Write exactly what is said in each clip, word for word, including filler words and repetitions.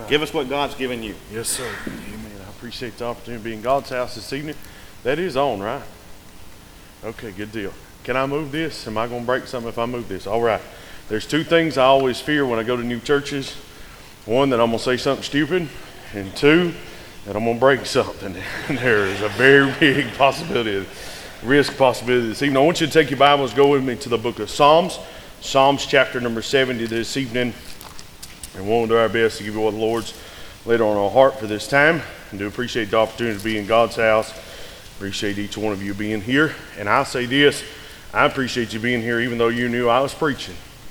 Give us what God's given you. Yes, sir. Amen. I appreciate the opportunity to be in God's house this evening. That is on, right? Okay, good deal. Can I move this? Am I going to break something if I move this? All right. There's two things I always fear when I go to new churches. One, that I'm going to say something stupid. And two, that I'm going to break something. And there is a very big possibility, risk possibility this evening. I want you to take your Bibles, go with me to the book of Psalms. Psalms chapter number seventy this evening. And we'll do our best to give you what the Lord's laid on our heart for this time. And do appreciate the opportunity to be in God's house. Appreciate each one of you being here. And I'll say this, I appreciate you being here even though you knew I was preaching.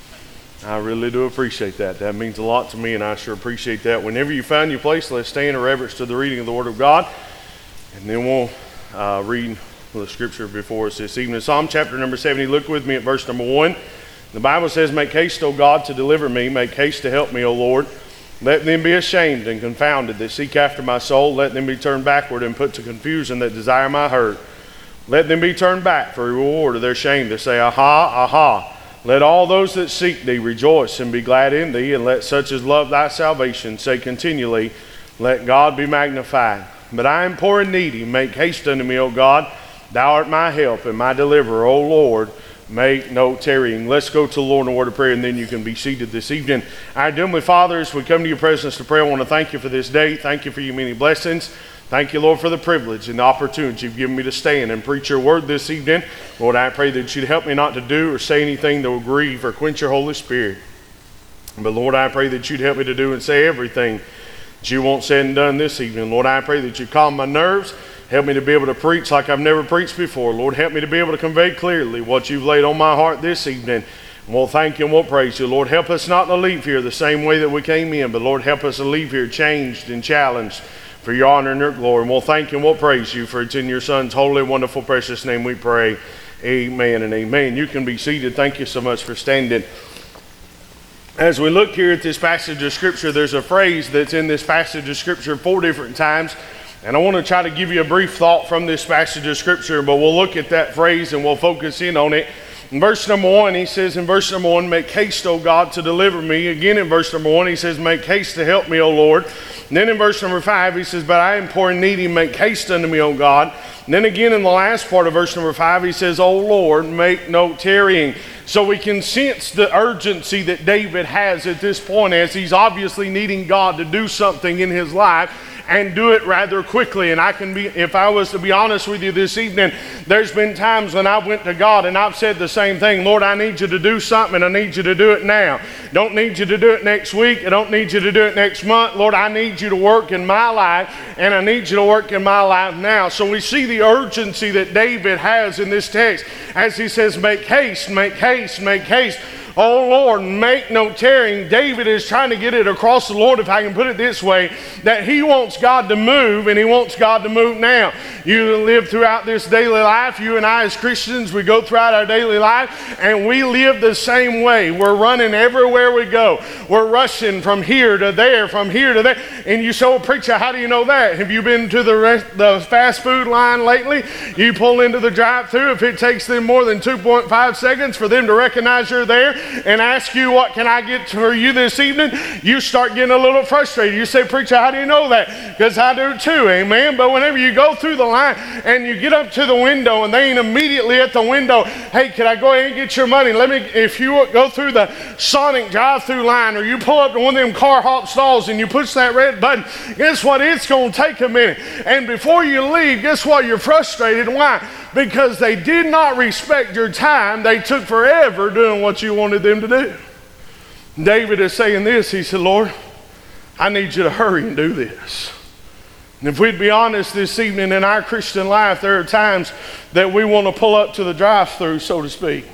I really do appreciate that. That means a lot to me, and I sure appreciate that. Whenever you find your place, let's stand in reverence to the reading of the Word of God. And then we'll uh, read the scripture before us this evening. Psalm chapter number seventy, look with me at verse number one. The Bible says, make haste, O God, to deliver me. Make haste to help me, O Lord. Let them be ashamed and confounded that seek after my soul. Let them be turned backward and put to confusion that desire my hurt. Let them be turned back for a reward of their shame to say, aha, aha. Let all those that seek thee rejoice and be glad in thee. And let such as love thy salvation say continually, let God be magnified. But I am poor and needy. Make haste unto me, O God. Thou art my help and my deliverer, O Lord. Make no tarrying. Let's go to the Lord in a word of prayer, and then you can be seated this evening. Our Heavenly Father, as we come to your presence to pray, I want to thank you for this day. Thank you for your many blessings. Thank you, Lord, for the privilege and the opportunity you've given me to stand and preach your word this evening. Lord, I pray that you'd help me not to do or say anything that will grieve or quench your Holy Spirit. But Lord, I pray that you'd help me to do and say everything that you want said and done this evening. Lord, I pray that you calm my nerves. Help me to be able to preach like I've never preached before. Lord, help me to be able to convey clearly what you've laid on my heart this evening. And we'll thank you and we'll praise you. Lord, help us not to leave here the same way that we came in, but Lord, help us to leave here changed and challenged for your honor and your glory. And we'll thank you and we'll praise you, for it's in your Son's holy, wonderful, precious name we pray. Amen and amen. You can be seated. Thank you so much for standing. As we look here at this passage of Scripture, there's a phrase that's in this passage of Scripture four different times. And I want to try to give you a brief thought from this passage of Scripture, but we'll look at that phrase and we'll focus in on it. In verse number one, he says in verse number one, make haste, O God, to deliver me. Again in verse number one, he says, make haste to help me, O Lord. And then in verse number five, he says, but I am poor and needy, make haste unto me, O God. And then again in the last part of verse number five, he says, O Lord, make no tarrying. So we can sense the urgency that David has at this point, as he's obviously needing God to do something in his life, and do it rather quickly. And I can be, if I was to be honest with you this evening, there's been times when I went to God and I've said the same thing. Lord, I need you to do something, and I need you to do it now. Don't need you to do it next week. I don't need you to do it next month. Lord, I need you to work in my life, and I need you to work in my life now. So we see the urgency that David has in this text as he says, make haste, make haste, make haste. Oh Lord, make no tarrying. David is trying to get it across the Lord, if I can put it this way, that he wants God to move, and he wants God to move now. You live throughout this daily life. You and I as Christians, we go throughout our daily life, and we live the same way. We're running everywhere we go. We're rushing from here to there, from here to there. And you say, oh, preacher, how do you know that? Have you been to the, rest, the fast food line lately? You pull into the drive-thru. If it takes them more than two point five seconds for them to recognize you're there and ask you, what can I get for you this evening? You start getting a little frustrated. You say, preacher, how do you know that? Because I do too, amen. But whenever you go through the line and you get up to the window and they ain't immediately at the window, hey, can I go ahead and get your money? Let me, if you go through the Sonic drive-through line, or you pull up to one of them car hop stalls and you push that red button, guess what? It's going to take a minute. And before you leave, guess what? You're frustrated. Why? Because they did not respect your time. They took forever doing what you wanted them to do. David is saying this. He said, Lord, I need you to hurry and do this. And if we'd be honest this evening, in our Christian life, there are times that we want to pull up to the drive-thru, so to speak.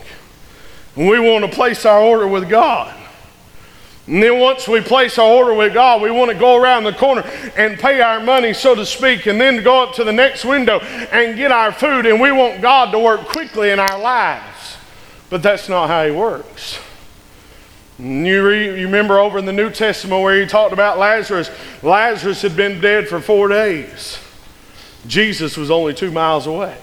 And we want to place our order with God. And then once we place our order with God, we want to go around the corner and pay our money, so to speak, and then go up to the next window and get our food. And we want God to work quickly in our lives. But that's not how he works. And you, re, you remember over in the New Testament where he talked about Lazarus. Lazarus had been dead for four days. Jesus was only two miles away.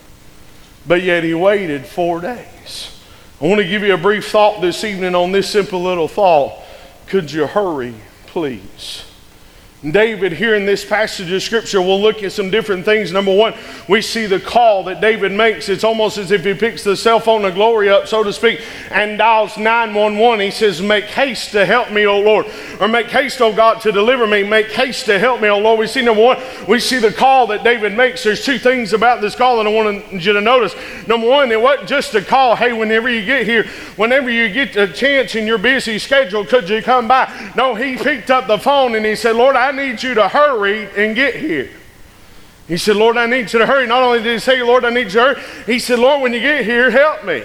But yet he waited four days. I want to give you a brief thought this evening on this simple little thought. Could you hurry, please? David, here in this passage of Scripture, we'll look at some different things. Number one, we see the call that David makes. It's almost as if he picks the cell phone of glory up, so to speak, and dials nine one one. He says, make haste to help me, O Lord. Or make haste, O God, to deliver me. Make haste to help me, O Lord. We see, number one, we see the call that David makes. There's two things about this call that I want you to notice. Number one, it wasn't just a call, hey, whenever you get here, whenever you get a chance in your busy schedule, could you come by? No, he picked up the phone and he said, Lord, I need you to hurry and get here. He said, Lord, I need you to hurry. Not only did he say, Lord, I need you to hurry, he said, Lord, when you get here, help me.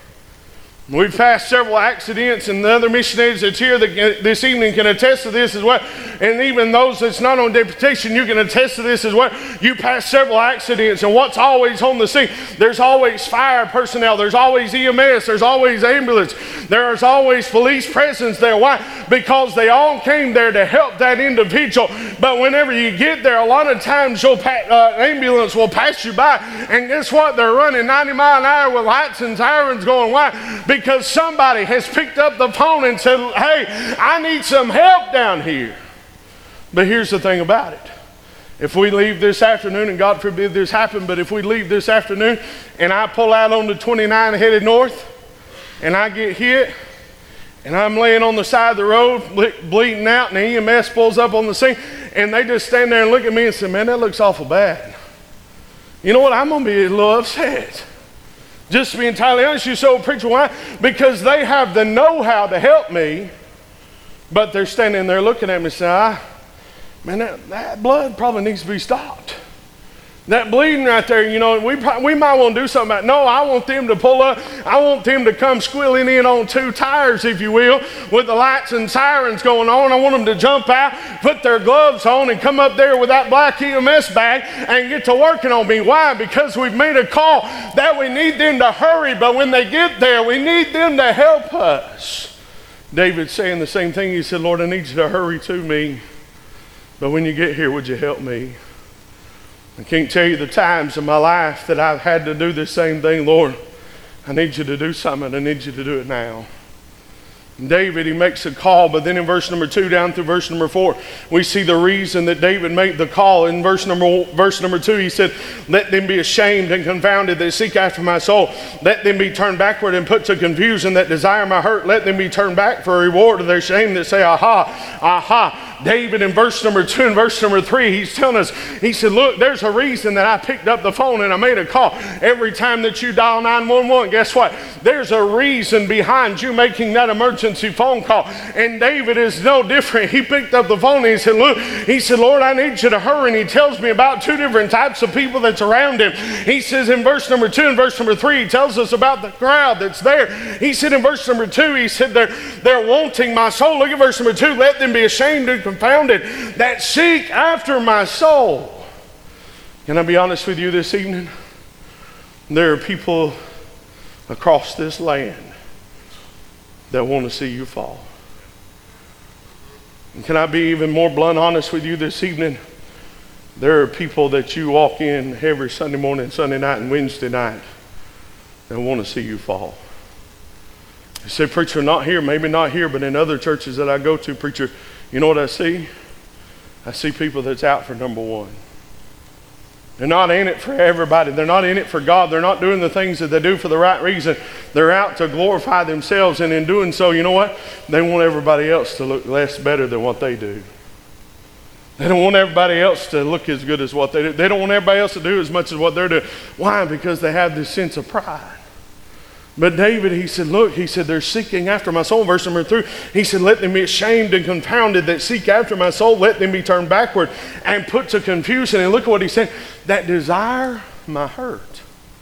We've passed several accidents, and the other missionaries that's here that, this evening can attest to this as well. And even those that's not on deputation, you can attest to this as well. You pass several accidents, and what's always on the scene? There's always fire personnel. There's always E M S. There's always ambulance. There's always police presence there. Why? Because they all came there to help that individual. But whenever you get there, a lot of times your pa- uh, ambulance will pass you by, and guess what? They're running ninety mile an hour with lights and sirens going. Why? Because somebody has picked up the phone and said, hey, I need some help down here. But here's the thing about it. If we leave this afternoon, and God forbid this happen, but if we leave this afternoon and I pull out on the twenty-nine headed north and I get hit and I'm laying on the side of the road ble- bleeding out, and the E M S pulls up on the scene and they just stand there and look at me and say, man, that looks awful bad. You know what? I'm going to be a little upset. Just to be entirely honest, you so preacher, why? Because they have the know-how to help me, but they're standing there looking at me and saying, ah, man, that, that blood probably needs to be stopped. That bleeding right there, you know, we we might want to do something about it. No, I want them to pull up. I want them to come squealing in on two tires, if you will, with the lights and sirens going on. I want them to jump out, put their gloves on, and come up there with that black E M S bag and get to working on me. Why? Because we've made a call that we need them to hurry, but when they get there, we need them to help us. David's saying the same thing. He said, Lord, I need you to hurry to me, but when you get here, would you help me? I can't tell you the times in my life that I've had to do the same thing. Lord, I need you to do something. I need you to do it now. And David, he makes a call, but then in verse number two down through verse number four, we see the reason that David made the call. In verse number verse number two, he said, let them be ashamed and confounded that seek after my soul. Let them be turned backward and put to confusion that desire my hurt. Let them be turned back for a reward of their shame that say, aha, aha. David in verse number two and verse number three, he's telling us, he said, look, there's a reason that I picked up the phone and I made a call. Every time that you dial nine one one, guess what? There's a reason behind you making that emergency phone call. And David is no different. He picked up the phone and he said, look, he said, Lord, I need you to hurry. And he tells me about two different types of people that's around him. He says in verse number two and verse number three, he tells us about the crowd that's there. He said in verse number two, he said, they're, they're wanting my soul. Look at verse number two. Let them be ashamed and confounded that seek after my soul. Can I be honest with you this evening? There are people across this land that want to see you fall. And can I be even more blunt honest with you this evening? There are people that you walk in every Sunday morning, Sunday night, and Wednesday night that want to see you fall. You say, preacher, not here, maybe not here, but in other churches that I go to, preacher, you know what I see? I see people that's out for number one. They're not in it for everybody. They're not in it for God. They're not doing the things that they do for the right reason. They're out to glorify themselves, and in doing so, you know what? They want everybody else to look less better than what they do. They don't want everybody else to look as good as what they do. They don't want everybody else to do as much as what they're doing. Why? Because they have this sense of pride. But David, he said, look, he said, they're seeking after my soul. Verse number three, he said, let them be ashamed and confounded that seek after my soul. Let them be turned backward and put to confusion. And look at what he said, that desire my hurt.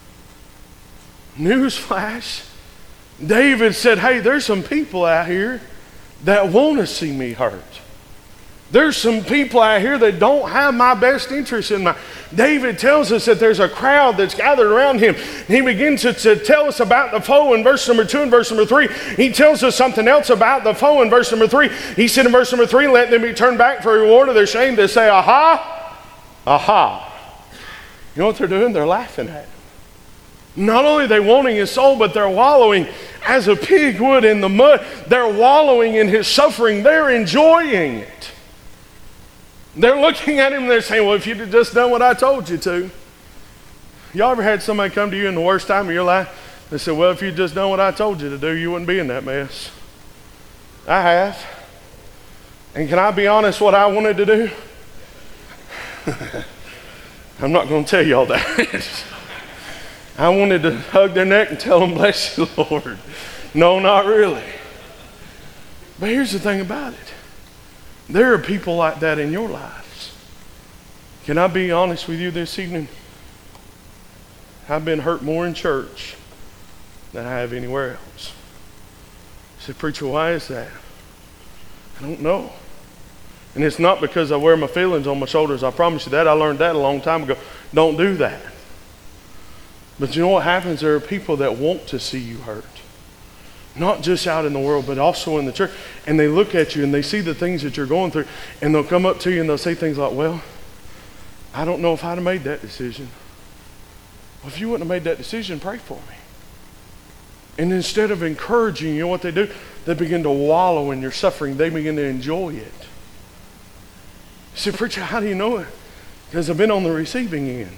Newsflash. David said, hey, there's some people out here that want to see me hurt. There's some people out here that don't have my best interest in mind. David tells us that there's a crowd that's gathered around him. He begins to, to tell us about the foe in verse number two and verse number three. He tells us something else about the foe in verse number three. He said in verse number three, let them be turned back for a reward of their shame. They say, aha, aha. You know what they're doing? They're laughing at him. Not only are they wanting his soul, but they're wallowing as a pig would in the mud. They're wallowing in his suffering. They're enjoying it. They're looking at him and they're saying, well, if you'd have just done what I told you to. Y'all ever had somebody come to you in the worst time of your life? They said, well, if you'd just done what I told you to do, you wouldn't be in that mess. I have. And can I be honest what I wanted to do? I'm not going to tell y'all that. I wanted to hug their neck and tell them, bless you, Lord. No, not really. But here's the thing about it. There are people like that in your lives. Can I be honest with you this evening? I've been hurt more in church than I have anywhere else. I said, preacher, why is that? I don't know. And it's not because I wear my feelings on my shoulders. I promise you that. I learned that a long time ago. Don't do that. But you know what happens? There are people that want to see you hurt. Not just out in the world, but also in the church. And they look at you and they see the things that you're going through. And they'll come up to you and they'll say things like, well, I don't know if I'd have made that decision. Well, if you wouldn't have made that decision, pray for me. And instead of encouraging you, you know what they do? They begin to wallow in your suffering. They begin to enjoy it. You say, preacher, how do you know it? Because I've been on the receiving end.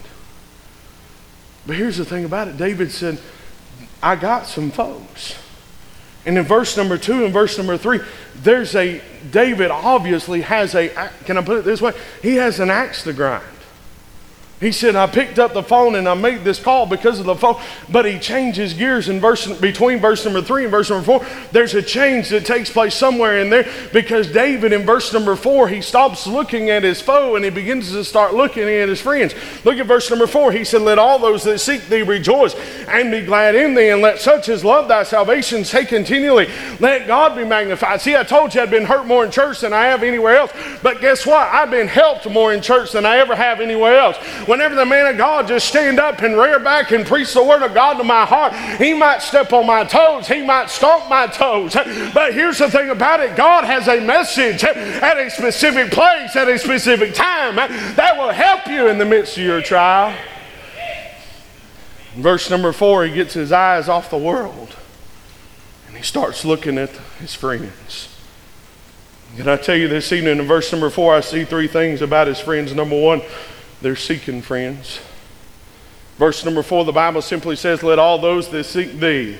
But here's the thing about it. David said, I got some folks. And in verse number two and verse number three, there's a, David obviously has a, can I put it this way? He has an axe to grind. He said, I picked up the phone and I made this call because of the phone. But he changes gears in verse between verse number three and verse number four. There's a change that takes place somewhere in there, because David in verse number four, he stops looking at his foe and he begins to start looking at his friends. Look at verse number four. He said, let all those that seek thee rejoice and be glad in thee, and let such as love thy salvation say continually, let God be magnified. See, I told you I'd been hurt more in church than I have anywhere else. But guess what? I've been helped more in church than I ever have anywhere else. Whenever the man of God just stand up and rear back and preach the word of God to my heart, he might step on my toes, he might stomp my toes. But here's the thing about it. God has a message at a specific place, at a specific time, that will help you in the midst of your trial. In verse number four, he gets his eyes off the world and he starts looking at his friends. Can I tell you this evening, in verse number four, I see three things about his friends. Number one, they're seeking friends. Verse number four, the Bible simply says, let all those that seek thee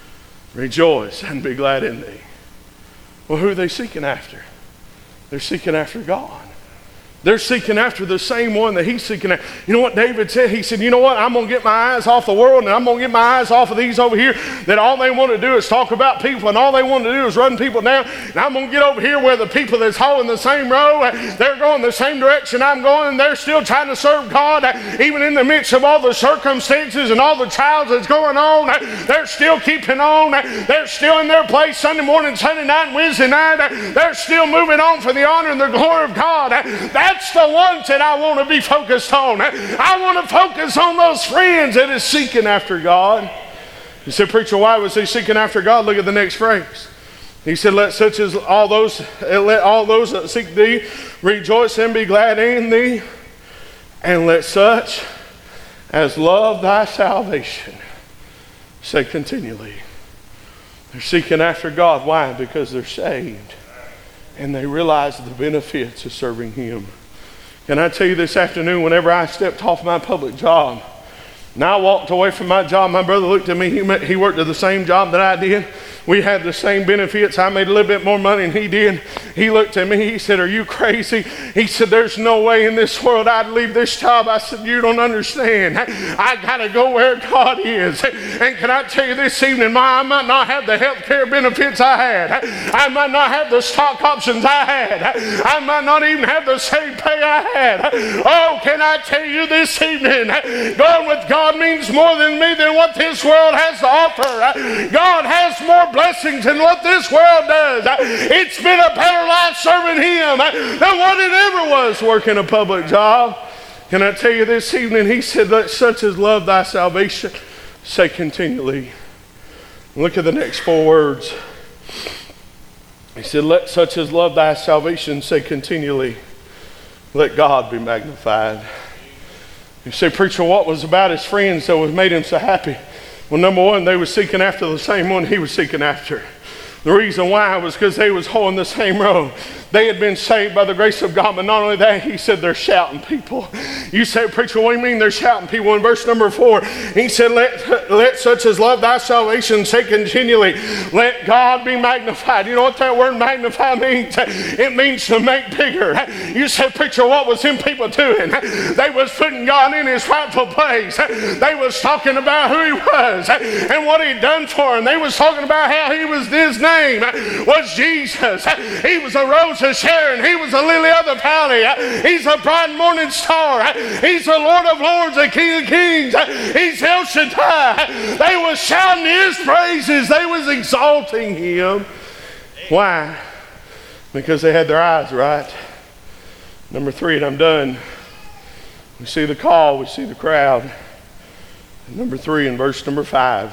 rejoice and be glad in thee. Well, who are they seeking after? They're seeking after God. They're seeking after the same one that he's seeking after. You know what David said? He said, you know what? I'm going to get my eyes off the world, and I'm going to get my eyes off of these over here that all they want to do is talk about people, and all they want to do is run people down. And I'm going to get over here where the people that's hauling the same row, they're going the same direction I'm going, and they're still trying to serve God, even in the midst of all the circumstances and all the trials that's going on. They're still keeping on. They're still in their place Sunday morning, Sunday night, and Wednesday night. They're still moving on for the honor and the glory of God. That That's the ones that I want to be focused on. I want to focus on those friends that is seeking after God. You said, preacher, why was he seeking after God? Look at the next phrase. He said, let such as all those, let all those that seek thee rejoice and be glad in thee, and let such as love thy salvation say continually. They're seeking after God. Why? Because they're saved and they realize the benefits of serving him. Can I tell you this afternoon, whenever I stepped off my public job and I walked away from my job, my brother looked at me. He, met, he worked at the same job that I did. We had the same benefits. I made a little bit more money than he did. He looked at me. He said, are you crazy? He said, there's no way in this world I'd leave this job. I said, you don't understand. I got to go where God is. And can I tell you this evening, my, I might not have the health care benefits I had. I might not have the stock options I had. I might not even have the same pay I had. Oh, can I tell you this evening, going with God means more than me than what this world has to offer. God has more blessings than what this world does. It's been a better life serving him than what it ever was working a public job. Can I tell you this evening, he said, let such as love thy salvation say continually. Look at the next four words. He said, let such as love thy salvation say continually, let God be magnified. You say, preacher, what was about his friends that was made him so happy? Well, number one, they were seeking after the same one he was seeking after. The reason why was because they was holding the same road. They had been saved by the grace of God, but not only that, he said they're shouting people. You say, preacher, what do you mean they're shouting people? In verse number four, he said, let, let such as love thy salvation say continually, let God be magnified. You know what that word magnify means? It means to make bigger. You said, preacher, what was them people doing? They was putting God in his rightful place. They was talking about who he was and what he'd done for them. They was talking about how he was, his name was Jesus. He was a rose of Sharon. He was a lily of the valley. He's a bright morning star. He's the Lord of lords, the King of kings. He's El Shaddai. They was shouting his praises. They was exalting him. Why? Because they had their eyes right. Number three, and I'm done. We see the call. We see the crowd. And number three, in verse number five,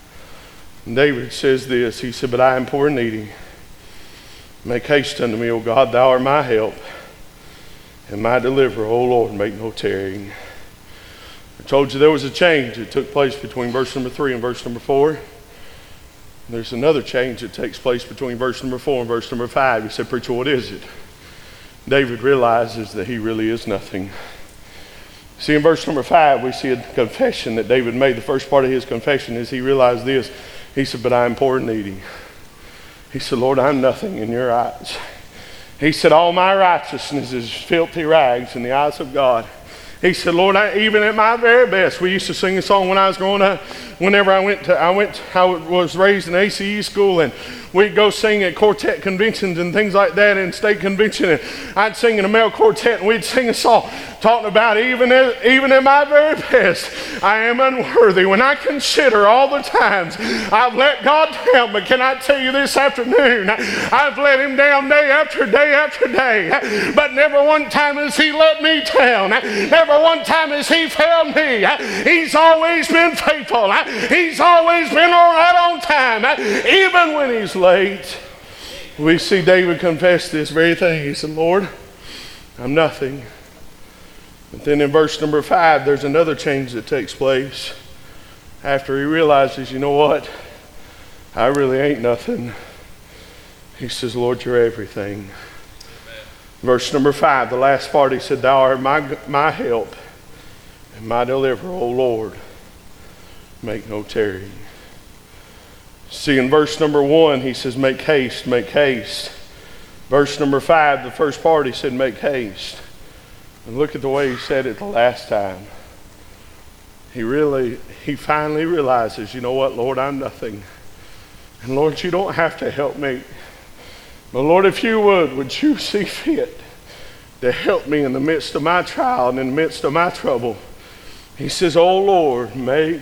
David says this. He said, but I am poor and needy. Make haste unto me, O God, thou art my help and my deliverer, O Lord, make no tarrying. I told you there was a change that took place between verse number three and verse number four. There's another change that takes place between verse number four and verse number five. He said, preacher, what is it? David realizes that he really is nothing. See, in verse number five, we see a confession that David made. The first part of his confession is he realized this. He said, but I am poor and needy. He said, Lord, I'm nothing in your eyes. He said, all my righteousness is filthy rags in the eyes of God. He said, Lord, I, even at my very best, we used to sing a song when I was growing up. Whenever I went to, I went, I was raised in A C E school, and we'd go sing at quartet conventions and things like that, and state convention, and I'd sing in a male quartet, and we'd sing a song talking about even at, even at my very best, I am unworthy. When I consider all the times I've let God down, but can I tell you this afternoon, I've let him down day after day after day, but never one time has he let me down. Never one time has he failed me. He's always been faithful. He's always been all right on time, even when he's late. We see David confess this very thing. He said, Lord, I'm nothing. But then in verse number five, there's another change that takes place. After he realizes, you know what? I really ain't nothing. He says, Lord, you're everything. Amen. Verse number five, the last part, he said, thou art my, my help and my deliverer, O Lord. Make no tarrying. See, in verse number one, he says, make haste, make haste. Verse number five, the first part, he said, make haste. And look at the way he said it the last time. He really, he finally realizes, you know what, Lord, I'm nothing. And Lord, you don't have to help me. But Lord, if you would, would you see fit to help me in the midst of my trial and in the midst of my trouble? He says, oh Lord, make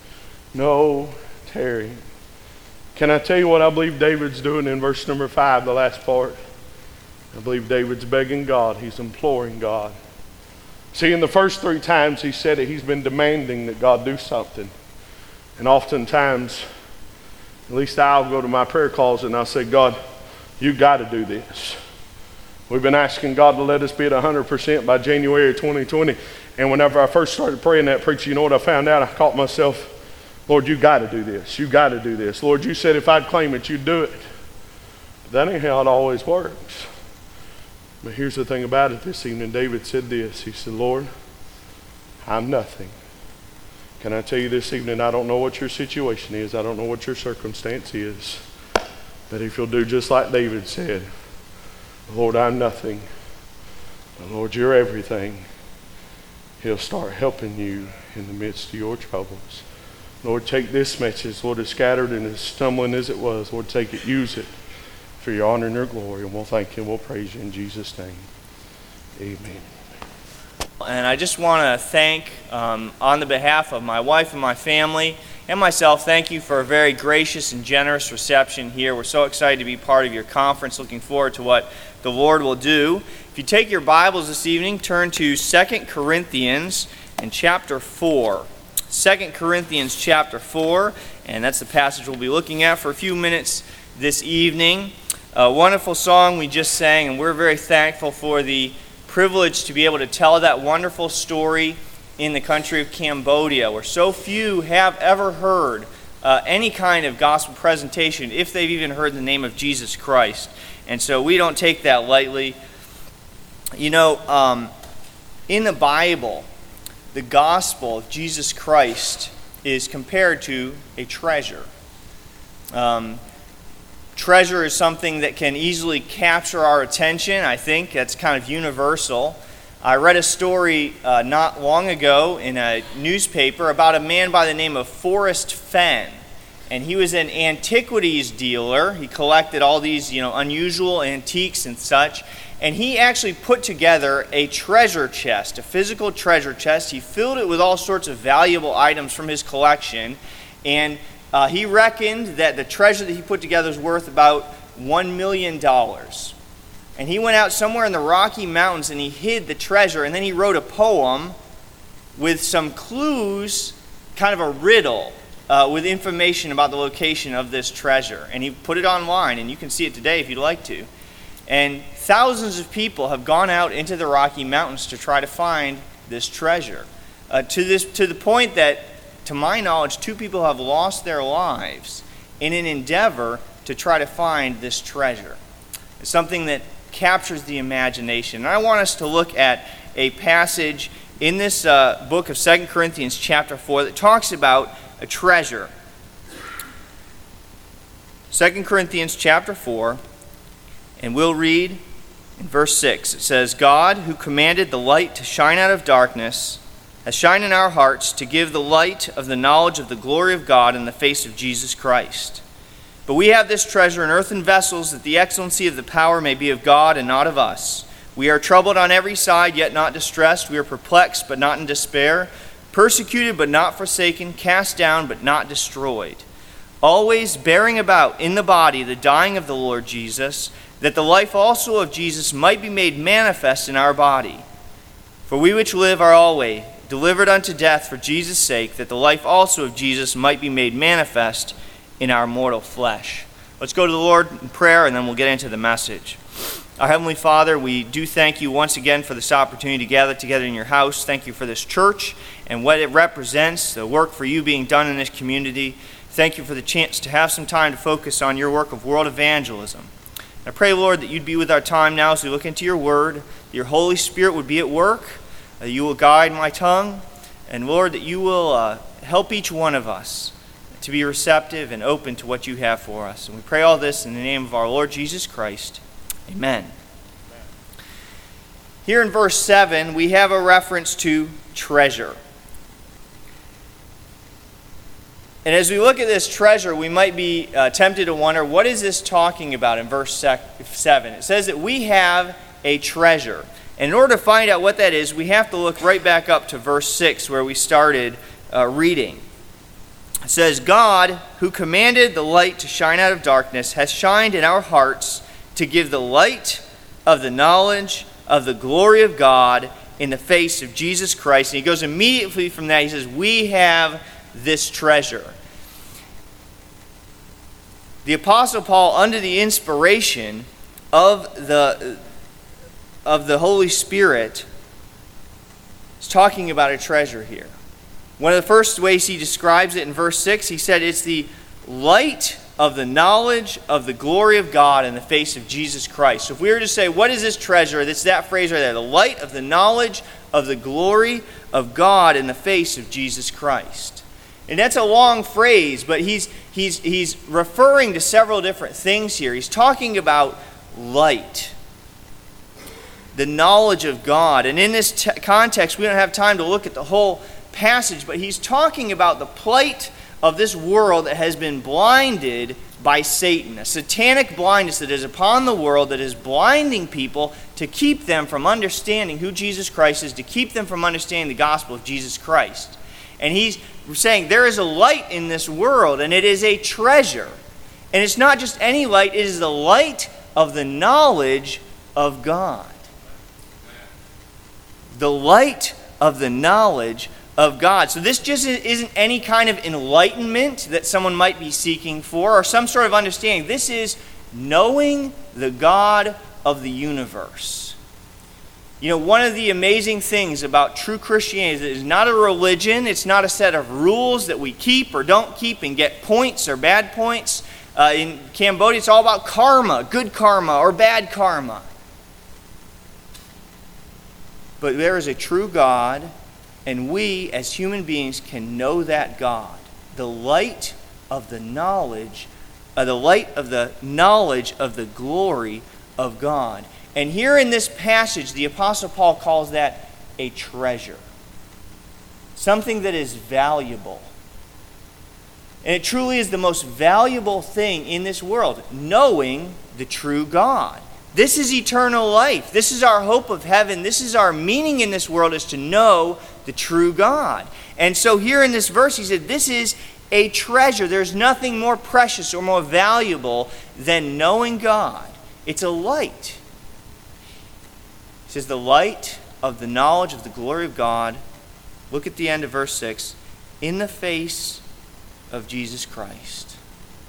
no tarrying. Can I tell you what I believe David's doing in verse number five, the last part? I believe David's begging God. He's imploring God. See, in the first three times he said it, he's been demanding that God do something. And oftentimes, at least I'll go to my prayer closet and I'll say, God, you got to do this. We've been asking God to let us be at one hundred percent by January twenty twenty. And whenever I first started praying that, preacher, you know what I found out? I caught myself, Lord, you got to do this. You got to do this. Lord, you said if I'd claim it, you'd do it. But that ain't how it always works. But here's the thing about it this evening. David said this. He said, Lord, I'm nothing. Can I tell you this evening, I don't know what your situation is. I don't know what your circumstance is. But if you'll do just like David said, Lord, I'm nothing. But Lord, you're everything. He'll start helping you in the midst of your troubles. Lord, take this message, Lord, as scattered and as stumbling as it was. Lord, take it, use it for your honor and your glory. And we'll thank you and we'll praise you in Jesus' name. Amen. And I just want to thank, um, on the behalf of my wife and my family and myself, thank you for a very gracious and generous reception here. We're so excited to be part of your conference. Looking forward to what the Lord will do. If you take your Bibles this evening, turn to Second Corinthians and chapter four. Second Corinthians chapter four, and that's the passage we'll be looking at for a few minutes this evening. A wonderful song we just sang, and we're very thankful for the privilege to be able to tell that wonderful story in the country of Cambodia, where so few have ever heard uh, any kind of gospel presentation, if they've even heard the name of Jesus Christ. And so we don't take that lightly. You know, um, in the Bible, the gospel of Jesus Christ is compared to a treasure. Um, treasure is something that can easily capture our attention. I think that's kind of universal. I read a story uh, not long ago in a newspaper about a man by the name of Forrest Fenn. And he was an antiquities dealer. He collected all these, you know, unusual antiques and such. And he actually put together a treasure chest, a physical treasure chest. He filled it with all sorts of valuable items from his collection. And uh, he reckoned that the treasure that he put together was worth about one million dollars. And he went out somewhere in the Rocky Mountains and he hid the treasure. And then he wrote a poem with some clues, kind of a riddle, uh, with information about the location of this treasure. And he put it online, and you can see it today if you'd like to. And thousands of people have gone out into the Rocky Mountains to try to find this treasure. Uh, to this, to the point that, to my knowledge, two people have lost their lives in an endeavor to try to find this treasure. It's something that captures the imagination. And I want us to look at a passage in this uh, book of Second Corinthians chapter four that talks about a treasure. Second Corinthians chapter four, and we'll read in verse six. It says, God, who commanded the light to shine out of darkness, has shined in our hearts to give the light of the knowledge of the glory of God in the face of Jesus Christ. But we have this treasure in earthen vessels, that the excellency of the power may be of God and not of us. We are troubled on every side, yet not distressed. We are perplexed, but not in despair. Persecuted, but not forsaken. Cast down, but not destroyed. Always bearing about in the body the dying of the Lord Jesus, that the life also of Jesus might be made manifest in our body. For we which live are always delivered unto death for Jesus' sake, that the life also of Jesus might be made manifest in our mortal flesh. Let's go to the Lord in prayer, and then we'll get into the message. Our Heavenly Father, we do thank you once again for this opportunity to gather together in your house. Thank you for this church and what it represents, the work for you being done in this community. Thank you for the chance to have some time to focus on your work of world evangelism. I pray, Lord, that you'd be with our time now as we look into your word, that your Holy Spirit would be at work, that you will guide my tongue, and Lord, that you will uh, help each one of us to be receptive and open to what you have for us. And we pray all this in the name of our Lord Jesus Christ. Amen. Amen. Here in verse seven, we have a reference to treasure. And as we look at this treasure, we might be uh, tempted to wonder, what is this talking about in verse seven? It says that we have a treasure. And in order to find out what that is, we have to look right back up to verse six, where we started uh, reading. It says, God, who commanded the light to shine out of darkness, has shined in our hearts to give the light of the knowledge of the glory of God in the face of Jesus Christ. And he goes immediately from that, he says, we have this treasure. The Apostle Paul, under the inspiration of the, of the Holy Spirit, is talking about a treasure here. One of the first ways he describes it in verse six, he said it's the light of the knowledge of the glory of God in the face of Jesus Christ. So if we were to say, what is this treasure? It's that phrase right there. The light of the knowledge of the glory of God in the face of Jesus Christ. And that's a long phrase, but he's, he's, he's referring to several different things here. He's talking about light, the knowledge of God. And in this te- context, we don't have time to look at the whole passage, but he's talking about the plight of this world that has been blinded by Satan, a satanic blindness that is upon the world that is blinding people to keep them from understanding who Jesus Christ is, to keep them from understanding the gospel of Jesus Christ. And he's saying there is a light in this world, and it is a treasure. And it's not just any light, it is the light of the knowledge of God. The light of the knowledge of God. So this just isn't any kind of enlightenment that someone might be seeking for, or some sort of understanding. This is knowing the God of the universe. You know, one of the amazing things about true Christianity is that it's not a religion, it's not a set of rules that we keep or don't keep and get points or bad points. Uh, in Cambodia, it's all about karma, good karma or bad karma. But there is a true God, and we as human beings can know that God. The light of the knowledge, uh, the light of the knowledge of the glory of God. And here in this passage, the Apostle Paul calls that a treasure. Something that is valuable. And it truly is the most valuable thing in this world, knowing the true God. This is eternal life. This is our hope of heaven. This is our meaning in this world, is to know the true God. And so here in this verse, he said, this is a treasure. There's nothing more precious or more valuable than knowing God. It's a light. He says, the light of the knowledge of the glory of God. Look at the end of verse six. In the face of Jesus Christ.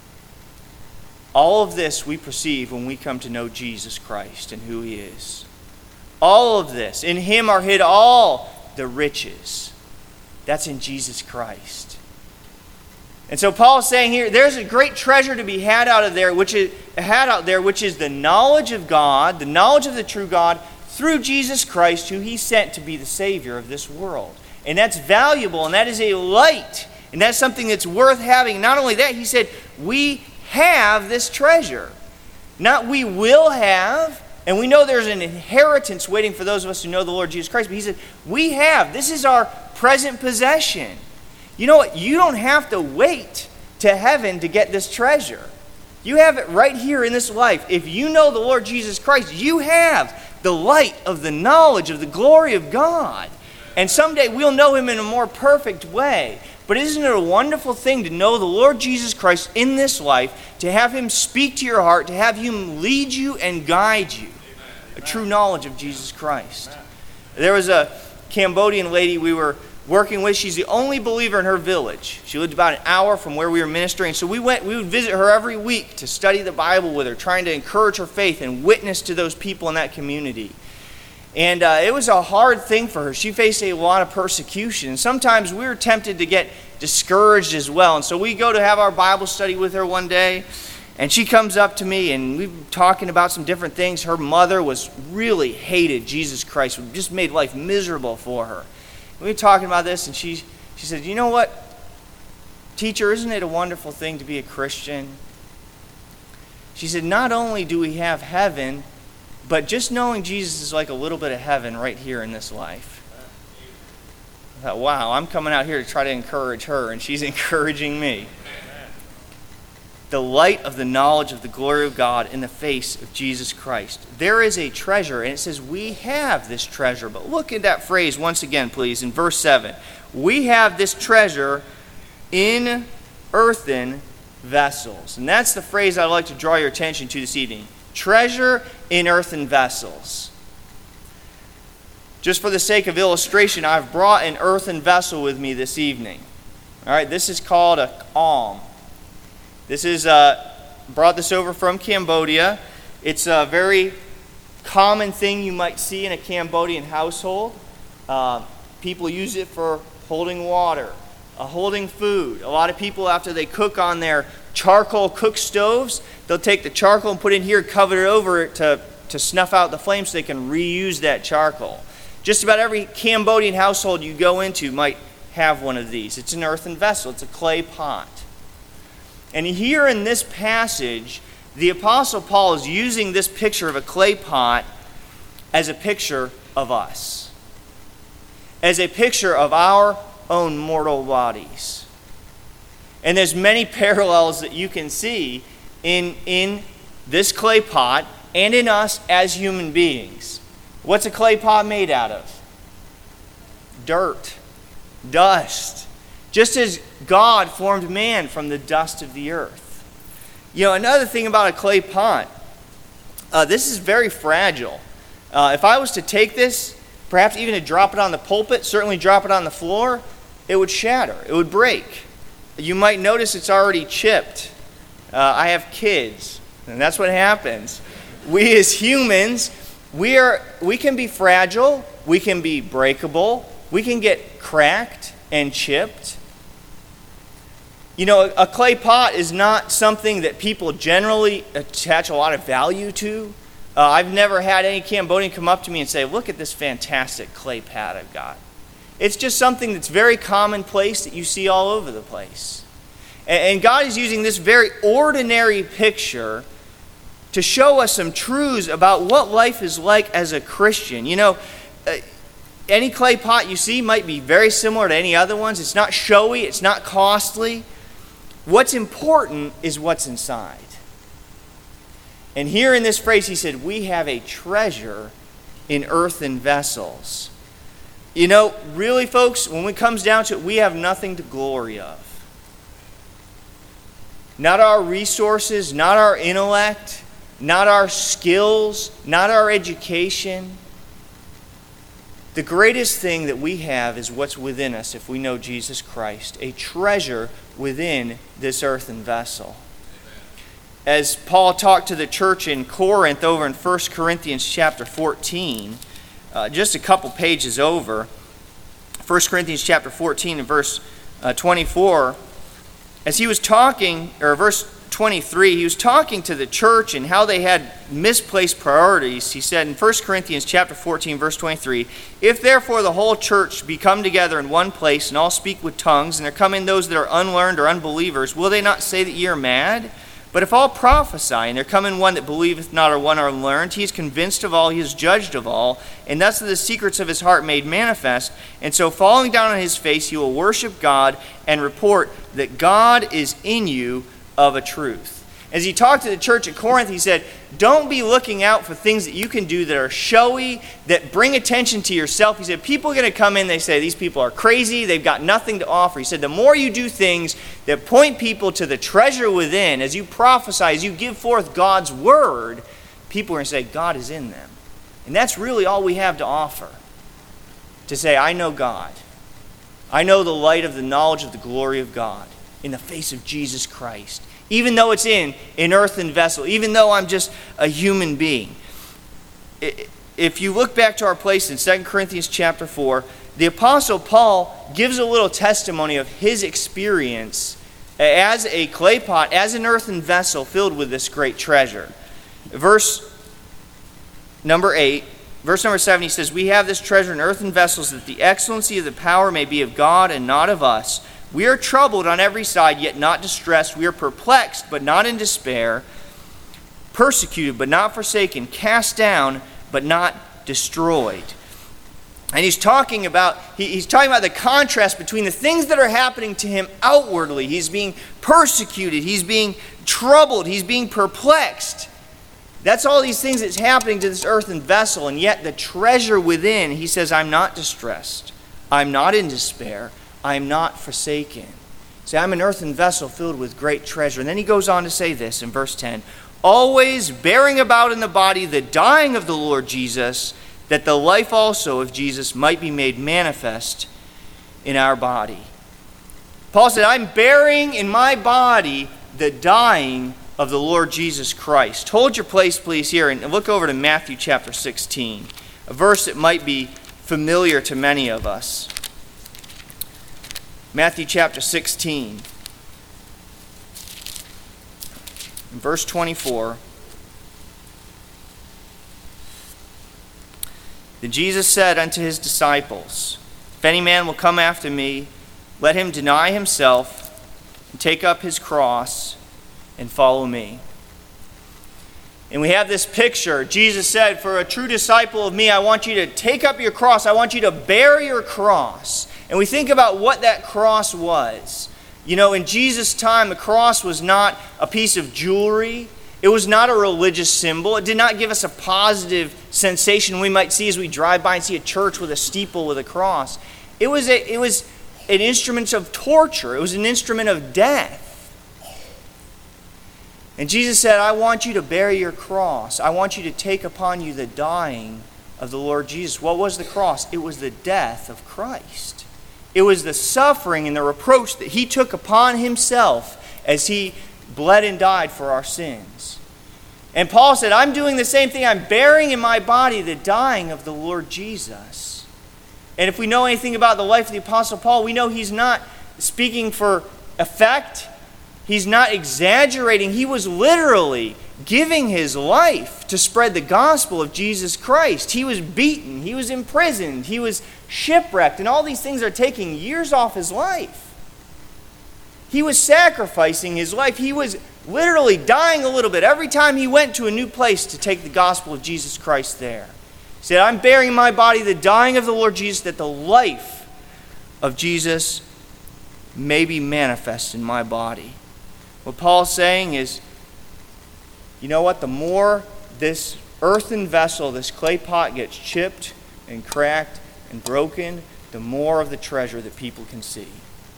All of this we perceive when we come to know Jesus Christ and who He is. All of this. In Him are hid all the riches. That's in Jesus Christ. And so Paul is saying here, there's a great treasure to be had out of there, which is had out there, which is the knowledge of God, the knowledge of the true God through Jesus Christ, who He sent to be the Savior of this world. And that's valuable, and that is a light. And that's something that's worth having. Not only that, he said, we have this treasure. Not we will have, and we know there's an inheritance waiting for those of us who know the Lord Jesus Christ, but he said, we have. This is our present possession. You know what? You don't have to wait to heaven to get this treasure. You have it right here in this life. If you know the Lord Jesus Christ, you have the light of the knowledge of the glory of God. And someday we'll know Him in a more perfect way. But isn't it a wonderful thing to know the Lord Jesus Christ in this life, to have Him speak to your heart, to have Him lead you and guide you? A true knowledge of Jesus Christ. There was a Cambodian lady we were working with. She's the only believer in her village. She lived about an hour from where we were ministering. So we went, we would visit her every week to study the Bible with her, trying to encourage her faith and witness to those people in that community. And uh, it was a hard thing for her. She faced a lot of persecution. And sometimes we were tempted to get discouraged as well. And so we go to have our Bible study with her one day. And she comes up to me, and we've been talking about some different things. Her mother was really hated Jesus Christ. It just made life miserable for her. We were talking about this, and she, she said, you know what, teacher, isn't it a wonderful thing to be a Christian? She said, not only do we have heaven, but just knowing Jesus is like a little bit of heaven right here in this life. I thought, wow, I'm coming out here to try to encourage her, and she's encouraging me. The light of the knowledge of the glory of God in the face of Jesus Christ. There is a treasure, and it says we have this treasure. But look at that phrase once again, please, in verse seven. We have this treasure in earthen vessels. And that's the phrase I'd like to draw your attention to this evening. Treasure in earthen vessels. Just for the sake of illustration, I've brought an earthen vessel with me this evening. All right, this is called a alm. This is, uh, brought this over from Cambodia. It's a very common thing you might see in a Cambodian household. Uh, people use it for holding water, uh, holding food. A lot of people, after they cook on their charcoal cook stoves, they'll take the charcoal and put it in here, cover it over it to, to snuff out the flames so they can reuse that charcoal. Just about every Cambodian household you go into might have one of these. It's an earthen vessel. It's a clay pot. And here in this passage, the Apostle Paul is using this picture of a clay pot as a picture of us, as a picture of our own mortal bodies. And there's many parallels that you can see in, in this clay pot and in us as human beings. What's a clay pot made out of? Dirt, dust. Just as God formed man from the dust of the earth. You know, another thing about a clay pot, uh, this is very fragile. Uh, if I was to take this, perhaps even to drop it on the pulpit, certainly drop it on the floor, it would shatter, it would break. You might notice it's already chipped. Uh, I have kids, and that's what happens. We as humans, we are we can be fragile, we can be breakable, we can get cracked and chipped. You know, a clay pot is not something that people generally attach a lot of value to. Uh, I've never had any Cambodian come up to me and say, look at this fantastic clay pot I've got. It's just something that's very commonplace that you see all over the place. And, and God is using this very ordinary picture to show us some truths about what life is like as a Christian. You know, uh, any clay pot you see might be very similar to any other ones. It's not showy, it's not costly. What's important is what's inside. And here in this phrase, he said, we have a treasure in earthen vessels. You know, really, folks, when it comes down to it, we have nothing to glory of. Not our resources, not our intellect, not our skills, not our education. The greatest thing that we have is what's within us if we know Jesus Christ, a treasure within this earthen vessel. As Paul talked to the church in Corinth over in First Corinthians chapter fourteen, uh, just a couple pages over, First Corinthians chapter fourteen and verse uh, twenty-four, as he was talking, or verse twenty-three, he was talking to the church and how they had misplaced priorities. He said in First Corinthians chapter fourteen, verse twenty-three, if therefore the whole church be come together in one place and all speak with tongues, and there come in those that are unlearned or unbelievers, will they not say that ye are mad? But if all prophesy, and there come in one that believeth not, or one are learned, he is convinced of all, he is judged of all, and thus are the secrets of his heart made manifest. And so falling down on his face, he will worship God and report that God is in you of a truth. As he talked to the church at Corinth, he said, don't be looking out for things that you can do that are showy, that bring attention to yourself. He said, people are going to come in, they say, these people are crazy, they've got nothing to offer. He said, the more you do things that point people to the treasure within, as you prophesy, as you give forth God's word, people are going to say, God is in them. And that's really all we have to offer. To say, I know God. I know the light of the knowledge of the glory of God in the face of Jesus Christ. Even though it's in an earthen vessel, even though I'm just a human being. If you look back to our place in Second Corinthians chapter four, the Apostle Paul gives a little testimony of his experience as a clay pot, as an earthen vessel filled with this great treasure. Verse number eight, verse number seven, he says, we have this treasure in earthen vessels, that the excellency of the power may be of God and not of us. We are troubled on every side, yet not distressed. We are perplexed, but not in despair. Persecuted, but not forsaken. Cast down, but not destroyed. And he's talking about he, he's talking about the contrast between the things that are happening to him outwardly. He's being persecuted. He's being troubled. He's being perplexed. That's all these things that's happening to this earthen vessel. And yet the treasure within, he says, I'm not distressed. I'm not in despair. I am not forsaken. See, I'm an earthen vessel filled with great treasure. And then he goes on to say this in verse ten, always bearing about in the body the dying of the Lord Jesus, that the life also of Jesus might be made manifest in our body. Paul said, I'm bearing in my body the dying of the Lord Jesus Christ. Hold your place, please, here, and look over to Matthew chapter sixteen, a verse that might be familiar to many of us. Matthew chapter sixteen, verse twenty-four. Then Jesus said unto his disciples, if any man will come after me, let him deny himself, and take up his cross, and follow me. And we have this picture. Jesus said, for a true disciple of me, I want you to take up your cross. I want you to bear your cross. And we think about what that cross was. You know, in Jesus' time, the cross was not a piece of jewelry. It was not a religious symbol. It did not give us a positive sensation we might see as we drive by and see a church with a steeple with a cross. It was, a, it was an instrument of torture. It was an instrument of death. And Jesus said, I want you to bear your cross. I want you to take upon you the dying of the Lord Jesus. What was the cross? It was the death of Christ. It was the suffering and the reproach that he took upon himself as he bled and died for our sins. And Paul said, I'm doing the same thing. I'm bearing in my body the dying of the Lord Jesus. And if we know anything about the life of the Apostle Paul, we know he's not speaking for effect. He's not exaggerating. He was literally giving his life to spread the gospel of Jesus Christ. He was beaten. He was imprisoned. He was shipwrecked. And all these things are taking years off his life. He was sacrificing his life. He was literally dying a little bit every time he went to a new place to take the gospel of Jesus Christ there. He said, I'm bearing in my body the dying of the Lord Jesus, that the life of Jesus may be manifest in my body. What Paul's saying is, you know what? The more this earthen vessel, this clay pot gets chipped and cracked and broken, the more of the treasure that people can see.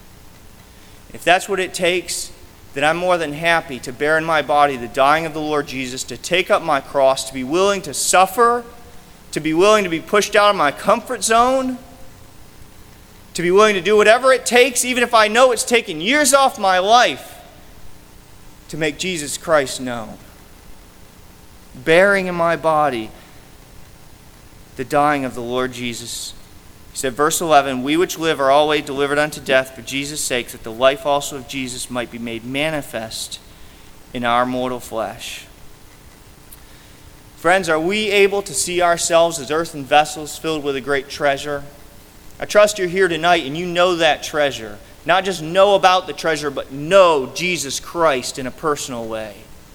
If that's what it takes, then I'm more than happy to bear in my body the dying of the Lord Jesus, to take up my cross, to be willing to suffer, to be willing to be pushed out of my comfort zone, to be willing to do whatever it takes, even if I know it's taken years off my life, to make Jesus Christ known. Bearing in my body the dying of the Lord Jesus. He said, verse eleven, we which live are always delivered unto death for Jesus' sake, that the life also of Jesus might be made manifest in our mortal flesh. Friends, are we able to see ourselves as earthen vessels filled with a great treasure? I trust you're here tonight and you know that treasure. Not just know about the treasure, but know Jesus Christ in a personal way.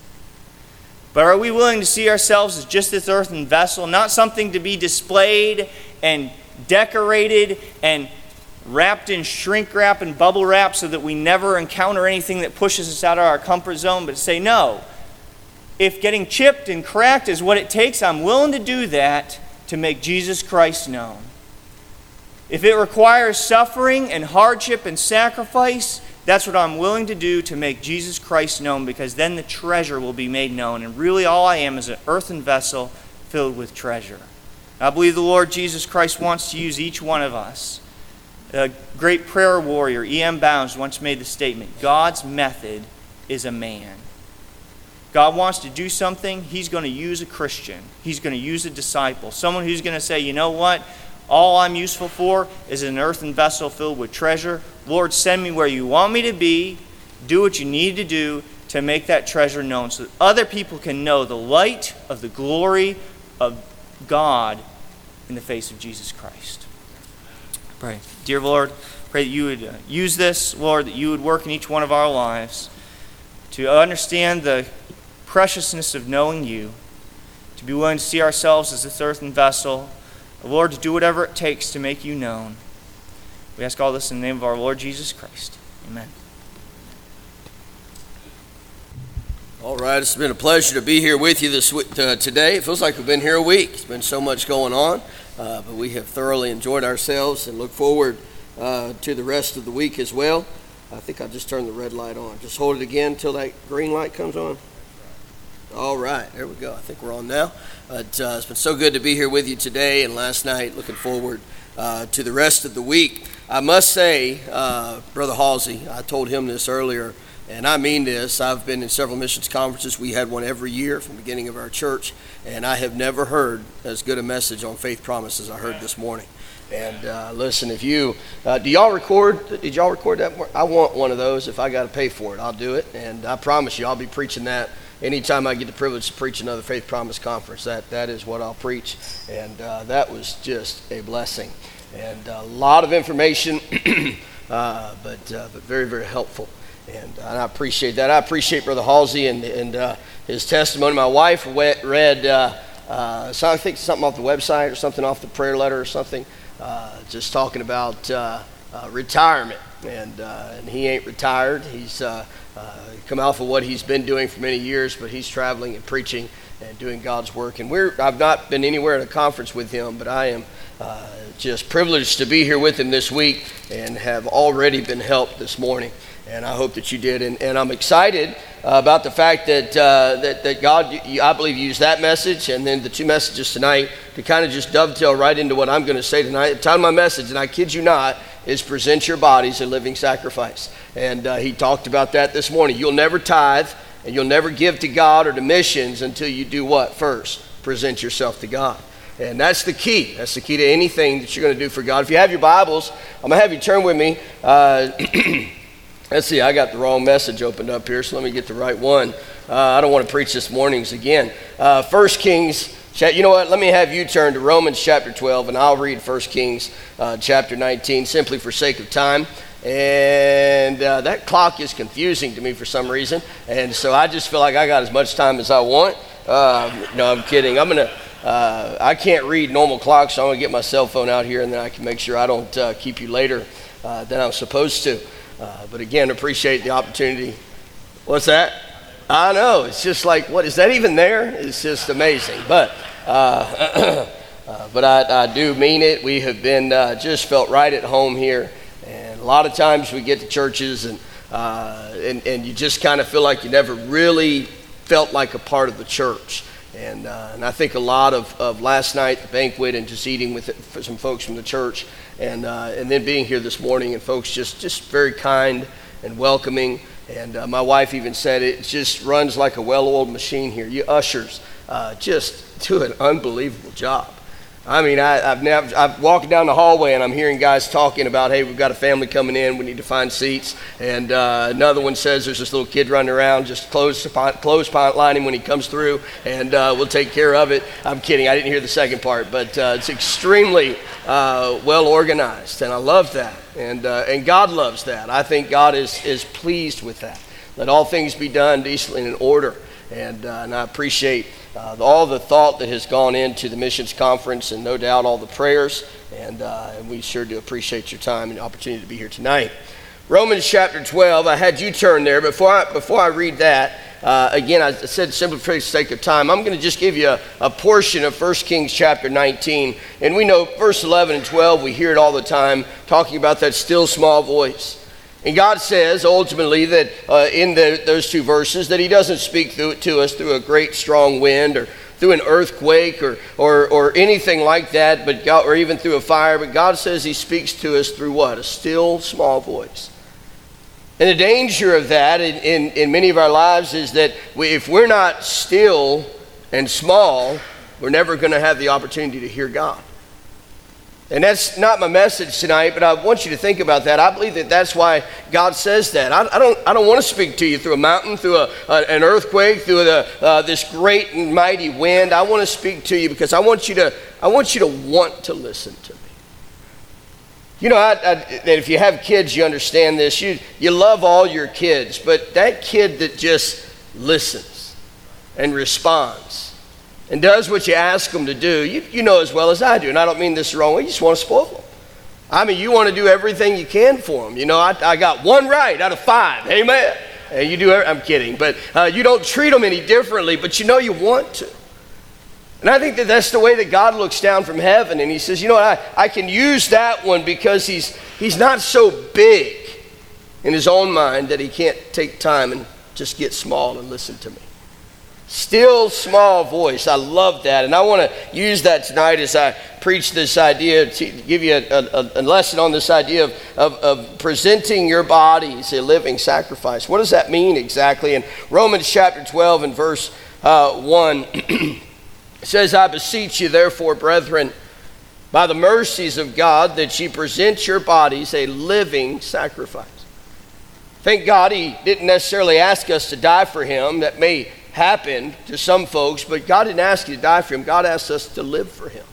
But are we willing to see ourselves as just this earthen vessel, not something to be displayed and decorated and wrapped in shrink wrap and bubble wrap so that we never encounter anything that pushes us out of our comfort zone, but to say, no, if getting chipped and cracked is what it takes, I'm willing to do that to make Jesus Christ known. If it requires suffering and hardship and sacrifice, that's what I'm willing to do to make Jesus Christ known, because then the treasure will be made known. And really all I am is an earthen vessel filled with treasure. I believe the Lord Jesus Christ wants to use each one of us. A great prayer warrior, E M Bounds, once made the statement, God's method is a man. God wants to do something, he's going to use a Christian. He's going to use a disciple. Someone who's going to say, you know what? All I'm useful for is an earthen vessel filled with treasure. Lord, send me where you want me to be. Do what you need to do to make that treasure known so that other people can know the light of the glory of God in the face of Jesus Christ. Pray. Dear Lord, pray that you would uh, use this, Lord, that you would work in each one of our lives to understand the preciousness of knowing you, to be willing to see ourselves as this earthen vessel, Lord, to do whatever it takes to make you known. We ask all this in the name of our Lord Jesus Christ. Amen. All right, it's been a pleasure to be here with you this uh, today. It feels like we've been here a week. It's been so much going on, uh, but we have thoroughly enjoyed ourselves and look forward uh, to the rest of the week as well. I think I just turned the red light on. Just hold it again until that green light comes on. All right, there we go. I think we're on now. But, uh, it's been so good to be here with you today and last night. Looking forward uh, to the rest of the week. I must say, uh, Brother Halsey, I told him this earlier, and I mean this. I've been in several missions conferences. We had one every year from the beginning of our church, and I have never heard as good a message on faith promise as I heard this morning. And uh, listen, if you, uh, do y'all record, did y'all record that? I want one of those. If I got to pay for it, I'll do it. And I promise you, I'll be preaching that anytime I get the privilege to preach another Faith Promise conference. That That is what I'll preach. And uh, that was just a blessing. And a lot of information, uh, but uh, but very, very helpful. And, uh, and I appreciate that. I appreciate Brother Halsey and, and uh, his testimony. My wife read, uh, uh, so I think something off the website or something off the prayer letter or something, uh, just talking about uh, uh, retirement. And uh, and he ain't retired. He's uh, uh, come off of what he's been doing for many years, but he's traveling and preaching and doing God's work. And we're I've not been anywhere at a conference with him, but I am uh, just privileged to be here with him this week and have already been helped this morning. And I hope that you did. And, and I'm excited uh, about the fact that, uh, that that God, you, I believe, used that message and then the two messages tonight to kind of just dovetail right into what I'm going to say tonight. The title of my message, and I kid you not, is present your bodies a living sacrifice. And uh, he talked about that this morning. You'll never tithe and you'll never give to God or to missions until you do what first? Present yourself to God. And that's the key. That's the key to anything that you're going to do for God. If you have your Bibles, I'm going to have you turn with me. Uh, Let's see, I got the wrong message opened up here, so let me get the right one. Uh, I don't want to preach this morning's again. Uh, First Kings, you know what? Let me have you turn to Romans chapter twelve, and I'll read First Kings uh, chapter nineteen, simply for sake of time. And uh, that clock is confusing to me for some reason, and so I just feel like I got as much time as I want. Uh, no, I'm kidding. I'm gonna. Uh, I can't read normal clocks, so I'm gonna get my cell phone out here, and then I can make sure I don't uh, keep you later uh, than I'm supposed to. Uh, but again, appreciate the opportunity. What's that? I know. It's just like, what is that even there? It's just amazing. But uh, uh, but I, I do mean it. We have been uh, just felt right at home here, and a lot of times we get to churches and uh, and and you just kind of feel like you never really felt like a part of the church. And uh, and I think a lot of, of last night, the banquet, and just eating with it, for some folks from the church, and uh, and then being here this morning, and folks just, just very kind and welcoming. And uh, my wife even said it just runs like a well-oiled machine here. You ushers uh, just do an unbelievable job. I mean, I, I've never, I've walked down the hallway and I'm hearing guys talking about, hey, we've got a family coming in, we need to find seats. And uh, another one says there's this little kid running around, just close, close line him when he comes through, and uh, we'll take care of it. I'm kidding, I didn't hear the second part, but uh, it's extremely uh, well organized, and I love that. And uh, and God loves that. I think God is, is pleased with that. Let all things be done decently and in order. And, uh, and I appreciate uh, all the thought that has gone into the missions conference, and no doubt all the prayers. And, uh, and we sure do appreciate your time and opportunity to be here tonight. Romans chapter twelve, I had you turn there. Before I, before I read that, uh, again, I said simply for the sake of time, I'm going to just give you a, a portion of First Kings chapter nineteen. And we know verse eleven and twelve, we hear it all the time, talking about that still small voice. And God says ultimately that uh, in the, those two verses that he doesn't speak through, to us through a great strong wind or through an earthquake or, or, or anything like that, but God, or even through a fire. But God says he speaks to us through what? A still small voice. And the danger of that in, in, in many of our lives is that we, if we're not still and small, we're never going to have the opportunity to hear God. And that's not my message tonight, but I want you to think about that. I believe that that's why God says that. I, I don't I don't want to speak to you through a mountain, through a, a, an earthquake, through the, uh, this great and mighty wind. I want to speak to you because I want you to I want you to want to listen to me. You know, I, I, and if you have kids, you understand this. You you love all your kids, but that kid that just listens and responds and does what you ask them to do, you, you know as well as I do, and I don't mean this the wrong way, you just want to spoil them. I mean, you want to do everything you can for them. You know, I, I got one right out of five, amen? And you do, I'm kidding, but uh, you don't treat them any differently, but you know you want to. And I think that that's the way that God looks down from heaven, and he says, you know what, I, I can use that one because he's, he's not so big in his own mind that he can't take time and just get small and listen to me. Still small voice. I love that. And I want to use that tonight as I preach this idea, to give you a, a, a lesson on this idea of, of, of presenting your bodies a living sacrifice. What does that mean exactly? In Romans chapter twelve and verse uh, one, it says, I beseech you therefore, brethren, by the mercies of God, that ye present your bodies a living sacrifice. Thank God he didn't necessarily ask us to die for him. That may happen to some folks, but God didn't ask you to die for him. God asked us to live for him.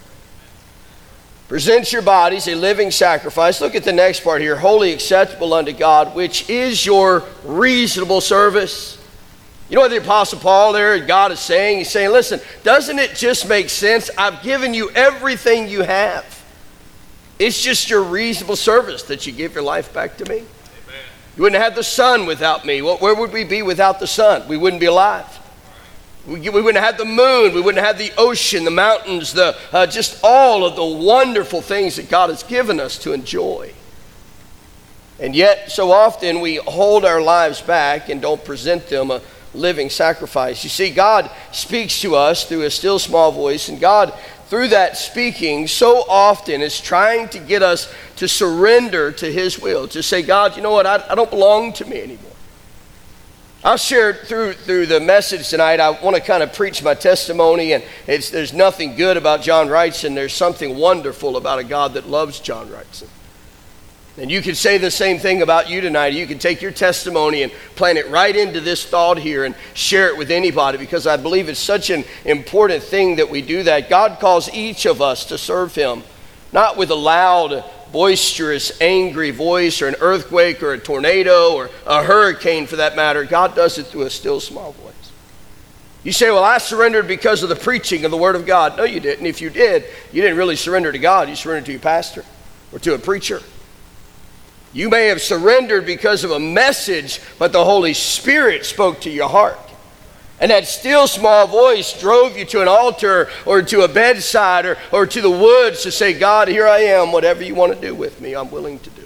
Present your bodies a living sacrifice. Look at the next part here. Wholly acceptable unto God, which is your reasonable service. You know what the Apostle Paul there, God is saying? He's saying, listen, doesn't it just make sense? I've given you everything you have. It's just your reasonable service that you give your life back to me. You wouldn't have the sun without me. Where would we be without the sun? We wouldn't be alive. We, we wouldn't have the moon. We wouldn't have the ocean, the mountains, the uh, just all of the wonderful things that God has given us to enjoy. And yet, so often we hold our lives back and don't present them a living sacrifice. You see, God speaks to us through a still small voice, and God, through that speaking, so often is trying to get us to surrender to his will, to say, God, you know what, I, I don't belong to me anymore. I'll share through through the message tonight. I want to kind of preach my testimony, and it's, there's nothing good about John Wrightson. There's something wonderful about a God that loves John Wrightson. And you could say the same thing about you tonight. You can take your testimony and plant it right into this thought here and share it with anybody, because I believe it's such an important thing that we do that. God calls each of us to serve him, not with a loud, boisterous, angry voice or an earthquake or a tornado or a hurricane for that matter. God does it through a still small voice. You say, well, I surrendered because of the preaching of the Word of God. No, you didn't. If you did, you didn't really surrender to God. You surrendered to your pastor or to a preacher. You may have surrendered because of a message, but the Holy Spirit spoke to your heart. And that still small voice drove you to an altar or to a bedside or, or to the woods to say, God, here I am. Whatever you want to do with me, I'm willing to do.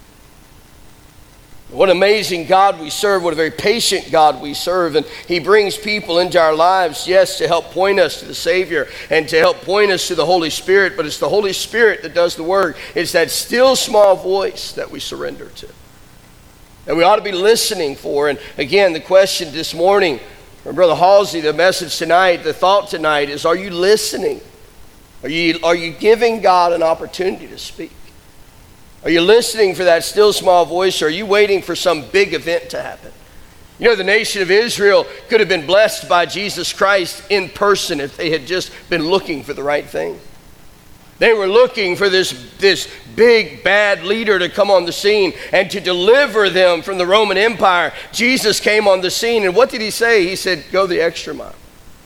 What an amazing God we serve. What a very patient God we serve. And he brings people into our lives, yes, to help point us to the Savior and to help point us to the Holy Spirit. But it's the Holy Spirit that does the work. It's that still small voice that we surrender to, that we ought to be listening for. And again, the question this morning from Brother Halsey, the message tonight, the thought tonight is, are you listening? Are you, are you giving God an opportunity to speak? Are you listening for that still small voice, or are you waiting for some big event to happen? You know, the nation of Israel could have been blessed by Jesus Christ in person if they had just been looking for the right thing. They were looking for this, this big, bad leader to come on the scene and to deliver them from the Roman Empire. Jesus came on the scene, and what did he say? He said, go the extra mile.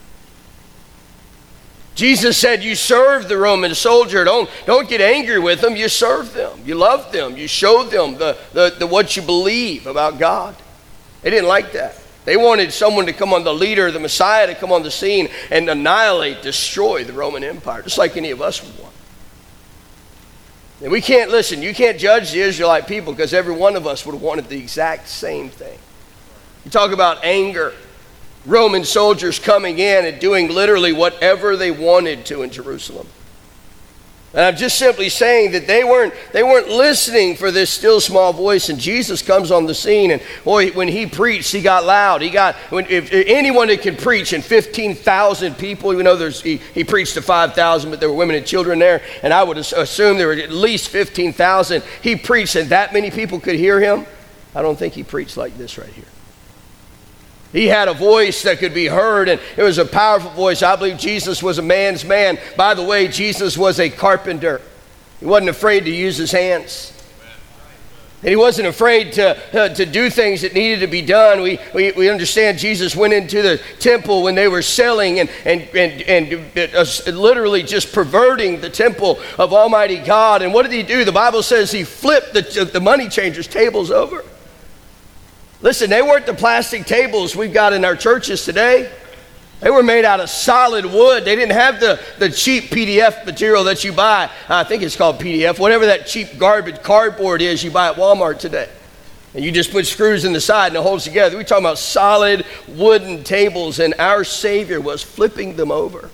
Jesus said, you serve the Roman soldier. Don't, don't get angry with them. You serve them. You love them. You show them the, the, the, what you believe about God. They didn't like that. They wanted someone to come on, the leader, the Messiah, to come on the scene and annihilate, destroy the Roman Empire, just like any of us would want. And we can't, listen, you can't judge the Israelite people, because every one of us would have wanted the exact same thing. You talk about anger. Roman soldiers coming in and doing literally whatever they wanted to in Jerusalem. And I'm just simply saying that they weren't, they weren't listening for this still small voice. And Jesus comes on the scene, and boy, when he preached, he got loud. He got, when, if, if anyone that can preach in fifteen thousand people, even though there's, he, he preached to five thousand, but there were women and children there, and I would assume there were at least fifteen thousand. He preached and that many people could hear him. I don't think he preached like this right here. He had a voice that could be heard, and it was a powerful voice. I believe Jesus was a man's man. By the way, Jesus was a carpenter. He wasn't afraid to use his hands. And he wasn't afraid to, uh, to do things that needed to be done. We, we, we understand Jesus went into the temple when they were selling and, and, and, and uh, literally just perverting the temple of Almighty God. And what did he do? The Bible says he flipped the, the money changers' tables over. Listen, they weren't the plastic tables we've got in our churches today. They were made out of solid wood. They didn't have the, the cheap P D F material that you buy. I think it's called P D F, whatever that cheap garbage cardboard is you buy at Walmart today. And you just put screws in the side and it holds together. We're talking about solid wooden tables, and our Savior was flipping them over.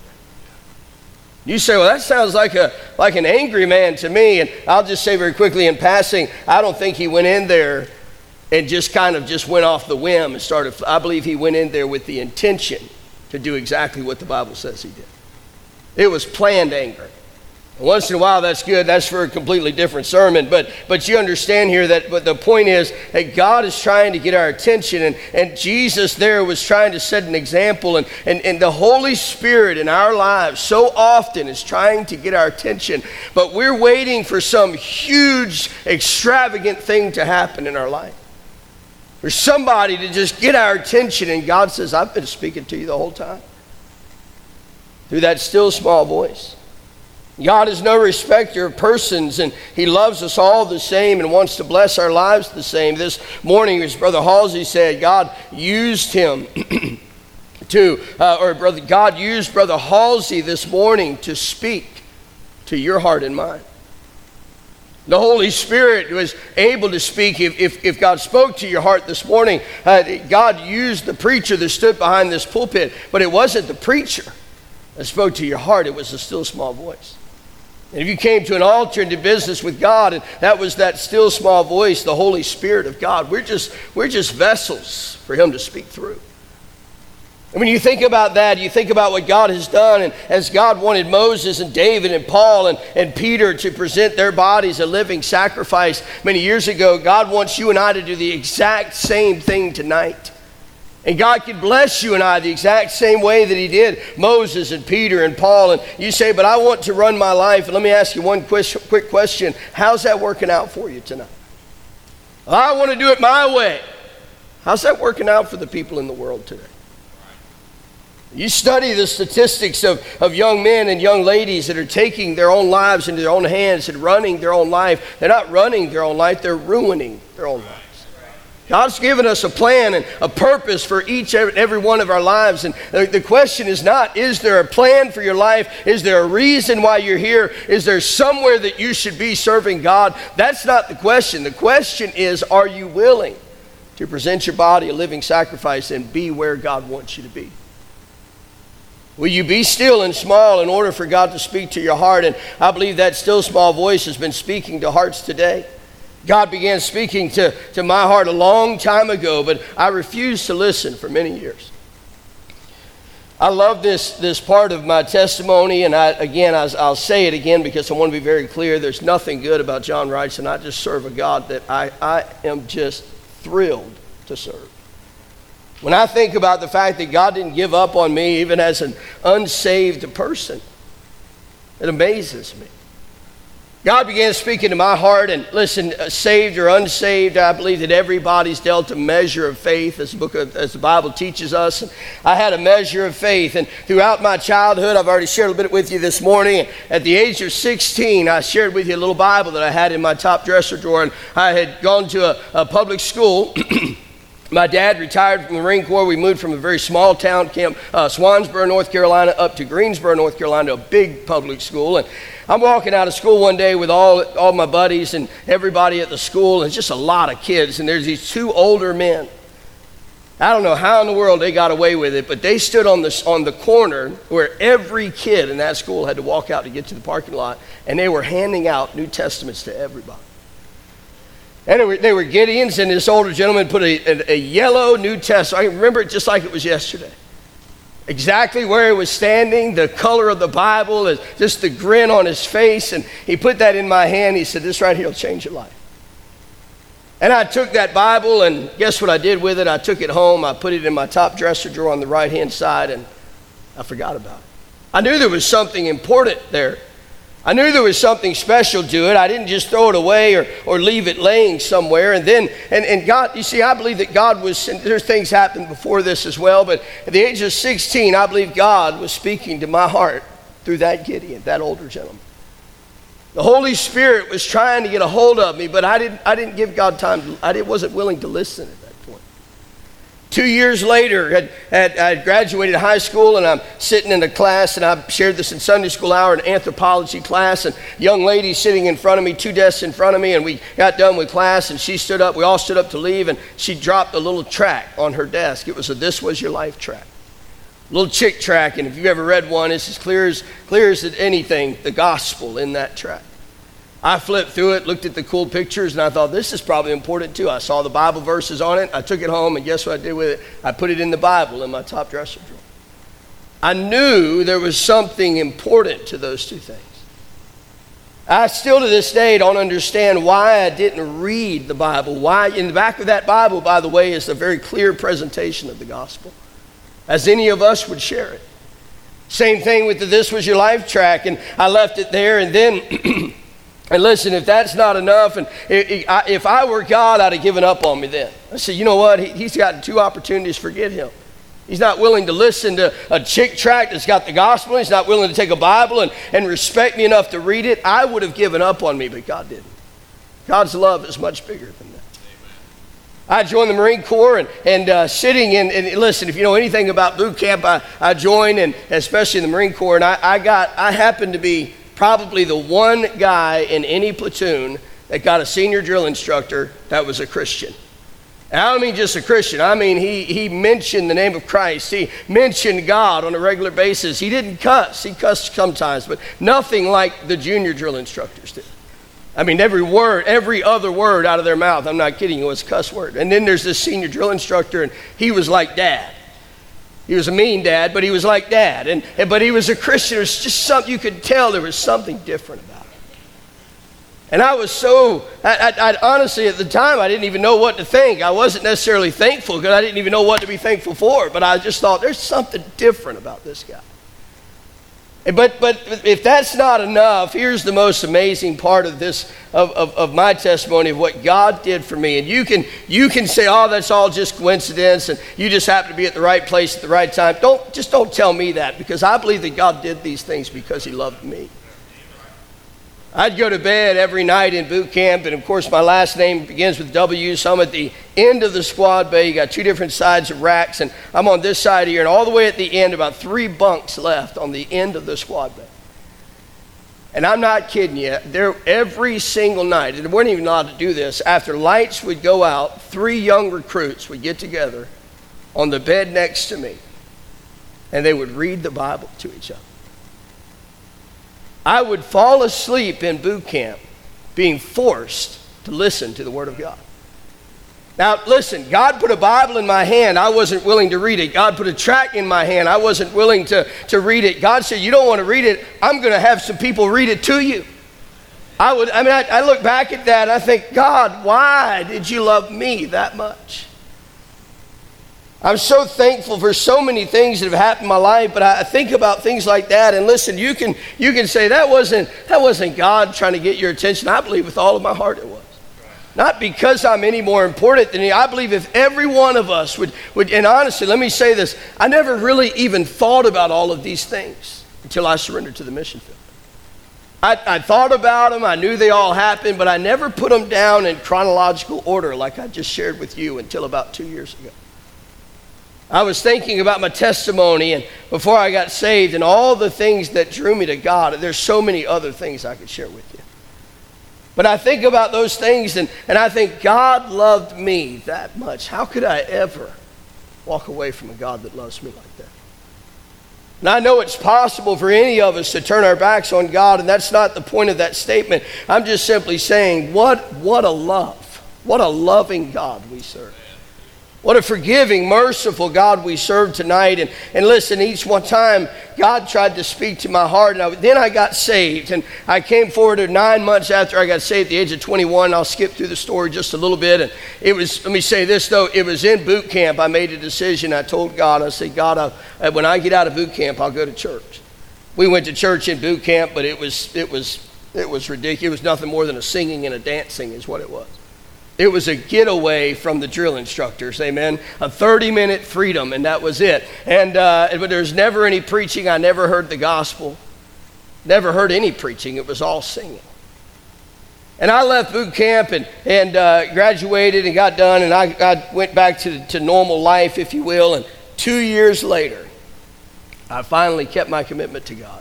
You say, well, that sounds like a like an angry man to me. And I'll just say very quickly in passing, I don't think he went in there and just kind of just went off the whim and started. I believe he went in there with the intention to do exactly what the Bible says he did. It was planned anger. And once in a while, that's good. That's for a completely different sermon. But but you understand here that but the point is that God is trying to get our attention. And, and Jesus there was trying to set an example. And, and, and the Holy Spirit in our lives so often is trying to get our attention. But we're waiting for some huge, extravagant thing to happen in our life. For somebody to just get our attention, and God says, I've been speaking to you the whole time. Through that still small voice. God is no respecter of persons, and he loves us all the same and wants to bless our lives the same. This morning, as Brother Halsey said, God used him to, uh, or brother, God used Brother Halsey this morning to speak to your heart and mind. The Holy Spirit was able to speak. If, if, if God spoke to your heart this morning, uh, God used the preacher that stood behind this pulpit, but it wasn't the preacher that spoke to your heart. It was a still small voice. And if you came to an altar and did business with God, and that was that still small voice, the Holy Spirit of God, we're just, we're just vessels for him to speak through. And when you think about that, you think about what God has done, and as God wanted Moses and David and Paul and, and Peter to present their bodies a living sacrifice many years ago, God wants you and I to do the exact same thing tonight. And God can bless you and I the exact same way that he did Moses and Peter and Paul. And you say, but I want to run my life. And let me ask you one quick, quick question. How's that working out for you tonight? Well, I want to do it my way. How's that working out for the people in the world today? You study the statistics of, of young men and young ladies that are taking their own lives into their own hands and running their own life. They're not running their own life, they're ruining their own lives. God's given us a plan and a purpose for each and every one of our lives. And the, the question is not, is there a plan for your life? Is there a reason why you're here? Is there somewhere that you should be serving God? That's not the question. The question is, are you willing to present your body a living sacrifice and be where God wants you to be? Will you be still and small in order for God to speak to your heart? And I believe that still small voice has been speaking to hearts today. God began speaking to, to my heart a long time ago, but I refused to listen for many years. I love this, this part of my testimony, and I, again, I, I'll say it again because I want to be very clear. There's nothing good about John Wrightson. I just serve a God that I, I am just thrilled to serve. When I think about the fact that God didn't give up on me even as an unsaved person, it amazes me. God began speaking to my heart, and listen, saved or unsaved, I believe that everybody's dealt a measure of faith, as the book of, as the Bible teaches us. And I had a measure of faith, and throughout my childhood, I've already shared a bit with you this morning. At the age of sixteen, I shared with you a little Bible that I had in my top dresser drawer, and I had gone to a, a public school. My dad retired from the Marine Corps. We moved from a very small town, Camp uh, Swansboro, North Carolina, up to Greensboro, North Carolina, a big public school. And I'm walking out of school one day with all, all my buddies and everybody at the school, and just a lot of kids. And there's these two older men. I don't know how in the world they got away with it, but they stood on the, on the corner where every kid in that school had to walk out to get to the parking lot, and they were handing out New Testaments to everybody. And they were, they were Gideons, and this older gentleman put a, a, a yellow New Testament. I remember it just like it was yesterday. Exactly where he was standing, the color of the Bible, just the grin on his face. And he put that in my hand. He said, this right here will change your life. And I took that Bible, and guess what I did with it? I took it home. I put it in my top dresser drawer on the right-hand side, and I forgot about it. I knew there was something important there. I knew there was something special to it. I didn't just throw it away or, or leave it laying somewhere. And then, and, and God, you see, I believe that God was, and there's things happened before this as well, but at the age of sixteen, I believe God was speaking to my heart through that Gideon, that older gentleman. The Holy Spirit was trying to get a hold of me, but I didn't, I didn't give God time. To, I didn't, wasn't willing to listen at that point. Two years later, had, had, I graduated high school, and I'm sitting in a class, and I shared this in Sunday school hour, an anthropology class, and a young lady sitting in front of me, two desks in front of me, and we got done with class, and she stood up. We all stood up to leave, and she dropped a little track on her desk. It was a This Was Your Life track. A little chick track, and if you've ever read one, it's as clear as, clear as anything, the gospel in that track. I flipped through it, looked at the cool pictures, and I thought, this is probably important too. I saw the Bible verses on it. I took it home, and guess what I did with it? I put it in the Bible in my top dresser drawer. I knew there was something important to those two things. I still to this day don't understand why I didn't read the Bible. Why? In the back of that Bible, by the way, is a very clear presentation of the gospel, as any of us would share it. Same thing with the This Was Your Life track, and I left it there, and then... And listen, if that's not enough, and if I were God, I'd have given up on me then. I said, you know what? He's gotten two opportunities, forget him. He's not willing to listen to a chick tract that's got the gospel. He's not willing to take a Bible and, and respect me enough to read it. I would have given up on me, but God didn't. God's love is much bigger than that. I joined the Marine Corps, and, and uh, sitting in, and listen, if you know anything about boot camp, I, I joined, and especially in the Marine Corps, and I, I got, I happened to be probably the one guy in any platoon that got a senior drill instructor that was a Christian. And I don't mean just a Christian. I mean he, he mentioned the name of Christ. He mentioned God on a regular basis. He didn't cuss. He cussed sometimes, but nothing like the junior drill instructors did. I mean, every word, every other word out of their mouth, I'm not kidding you, was a cuss word. And then there's this senior drill instructor, and he was like dad. He was a mean dad, but he was like dad. And, and but he was a Christian. It was just something, you could tell there was something different about him. And I was so, I, I, I honestly at the time, I didn't even know what to think. I wasn't necessarily thankful because I didn't even know what to be thankful for. But I just thought, there's something different about this guy. But but if that's not enough, here's the most amazing part of this of, of, of my testimony of what God did for me. And you can you can say, oh, that's all just coincidence, and you just happen to be at the right place at the right time. Don't just don't tell me that, because I believe that God did these things because He loved me. I'd go to bed every night in boot camp, and of course my last name begins with W, so I'm at the end of the squad bay. You got two different sides of racks, and I'm on this side here, and all the way at the end, about three bunks left on the end of the squad bay. And I'm not kidding you, there every single night, and we weren't even allowed to do this, after lights would go out, three young recruits would get together on the bed next to me, and they would read the Bible to each other. I would fall asleep in boot camp being forced to listen to the Word of God. Now, listen, God put a Bible in my hand. I wasn't willing to read it. God put a tract in my hand. I wasn't willing to, to read it. God said, you don't want to read it. I'm going to have some people read it to you. I would. I mean, I, I look back at that and I think, God, why did you love me that much? I'm so thankful for so many things that have happened in my life, but I think about things like that, and listen, you can you can say that wasn't that wasn't God trying to get your attention. I believe with all of my heart it was. Not because I'm any more important than you. I believe if every one of us would, would, and honestly, let me say this, I never really even thought about all of these things until I surrendered to the mission field. I, I thought about them, I knew they all happened, but I never put them down in chronological order like I just shared with you until about two years ago. I was thinking about my testimony and before I got saved and all the things that drew me to God. There's so many other things I could share with you. But I think about those things and, and I think God loved me that much. How could I ever walk away from a God that loves me like that? And I know it's possible for any of us to turn our backs on God, and that's not the point of that statement. I'm just simply saying, what, what a love. What a loving God we serve. What a forgiving, merciful God we serve tonight. And, and listen, each one time God tried to speak to my heart. And I, then I got saved. And I came forward to nine months after I got saved at the age of twenty-one. I'll skip through the story just a little bit. And it was, let me say this though, it was in boot camp. I made a decision. I told God, I said, God, I, when I get out of boot camp, I'll go to church. We went to church in boot camp, but it was, it was, it was ridiculous. It was nothing more than a singing and a dancing is what it was. It was a getaway from the drill instructors, amen. A thirty-minute freedom, and that was it. And uh, but there's never any preaching. I never heard the gospel. Never heard any preaching. It was all singing. And I left boot camp and, and uh, graduated and got done, and I, I went back to, to normal life, if you will. And two years later, I finally kept my commitment to God.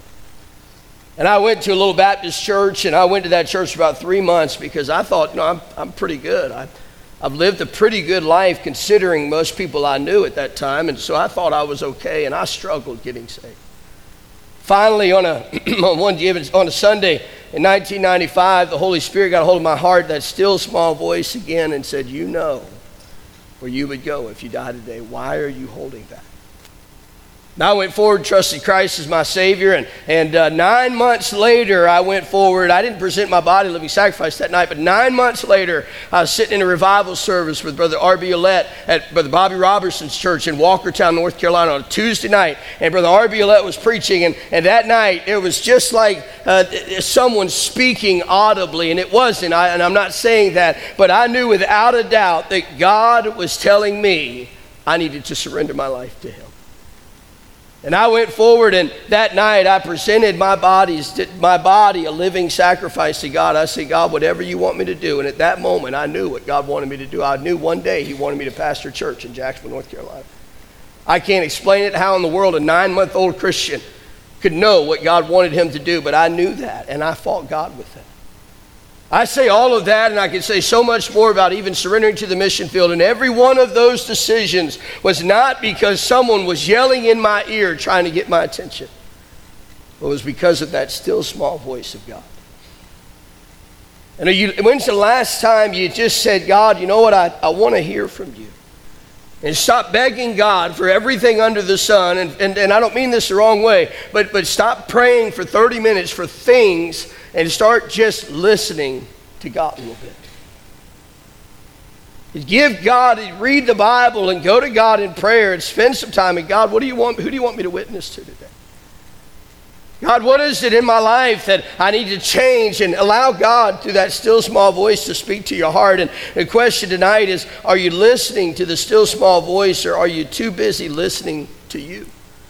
And I went to a little Baptist church, and I went to that church for about three months because I thought, you know, I'm, I'm pretty good. I, I've lived a pretty good life considering most people I knew at that time, and so I thought I was okay, and I struggled getting saved. Finally, on a on one on a Sunday in nineteen ninety-five, the Holy Spirit got a hold of my heart, that still small voice again, and said, you know where you would go if you died today. Why are you holding back? Now I went forward, trusted Christ as my Savior, and, and uh, nine months later I went forward. I didn't present my body living sacrifice that night, but nine months later I was sitting in a revival service with Brother R B Ouellette at Brother Bobby Robertson's church in Walkertown, North Carolina on a Tuesday night, and Brother R B Ouellette was preaching, and, and that night it was just like uh, someone speaking audibly, and it wasn't, I, and I'm not saying that, but I knew without a doubt that God was telling me I needed to surrender my life to Him. And I went forward, and that night I presented my, bodies, my body a living sacrifice to God. I said, God, whatever you want me to do. And at that moment, I knew what God wanted me to do. I knew one day He wanted me to pastor a church in Jacksonville, North Carolina. I can't explain it, how in the world a nine-month-old Christian could know what God wanted him to do, but I knew that, and I fought God with it. I say all of that, and I could say so much more about even surrendering to the mission field. And every one of those decisions was not because someone was yelling in my ear trying to get my attention. It was because of that still small voice of God. And you, when's the last time you just said, God, you know what, I, I want to hear from you. And stop begging God for everything under the sun. And, and, and I don't mean this the wrong way, but, but stop praying for thirty minutes for things and start just listening to God a little bit. Give God, read the Bible and go to God in prayer and spend some time. And God, what do you want, who do you want me to witness to today? God, what is it in my life that I need to change? And allow God through that still small voice to speak to your heart. And the question tonight is, are you listening to the still small voice, or are you too busy listening to you?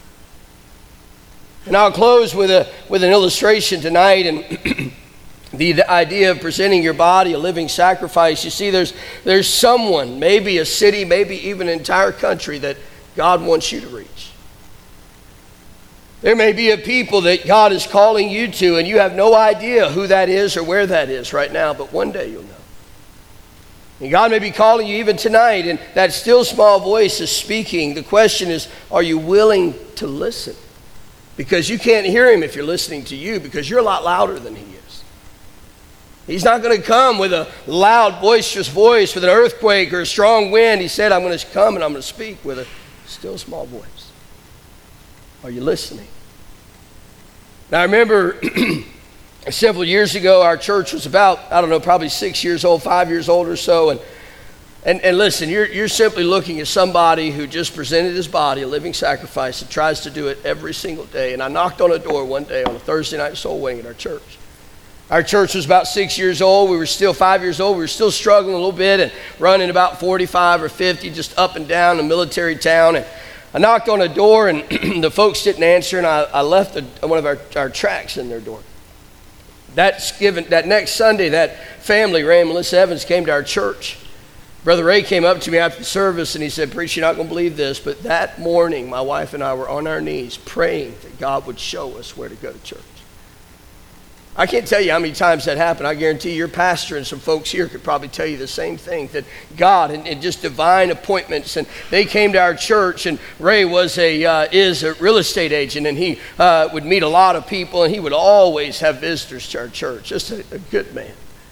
And I'll close with a with an illustration tonight, and the, the idea of presenting your body a living sacrifice. You see, there's there's someone, maybe a city, maybe even an entire country, that God wants you to reach. There may be a people that God is calling you to, and you have no idea who that is or where that is right now, but one day you'll know. And God may be calling you even tonight, and that still small voice is speaking. The question is, are you willing to listen? Because you can't hear him if you're listening to you, because you're a lot louder than he is. He's not going to come with a loud, boisterous voice, with an earthquake or a strong wind. He said, I'm going to come and I'm going to speak with a still small voice. Are you listening? Now, I remember several years ago, our church was about, I don't know, probably six years old, five years old or so. And and, and listen, you're, you're simply looking at somebody who just presented his body a living sacrifice and tries to do it every single day. And I knocked on a door one day on a Thursday night soul winning at our church. Our church was about six years old. We were still five years old. We were still struggling a little bit and running about forty-five or fifty, just up and down a military town. And I knocked on a door, and the folks didn't answer, and I, I left a, one of our, our tracts in their door. That's given, that next Sunday, that family, Ray and Melissa Evans, came to our church. Brother Ray came up to me after the service, and he said, "Preacher, you're not going to believe this, but that morning, my wife and I were on our knees praying that God would show us where to go to church." I can't tell you how many times that happened. I guarantee your pastor and some folks here could probably tell you the same thing, that God and, and just divine appointments. And they came to our church, and Ray was a uh, is a real estate agent, and he uh, would meet a lot of people, and he would always have visitors to our church. Just a, a good man.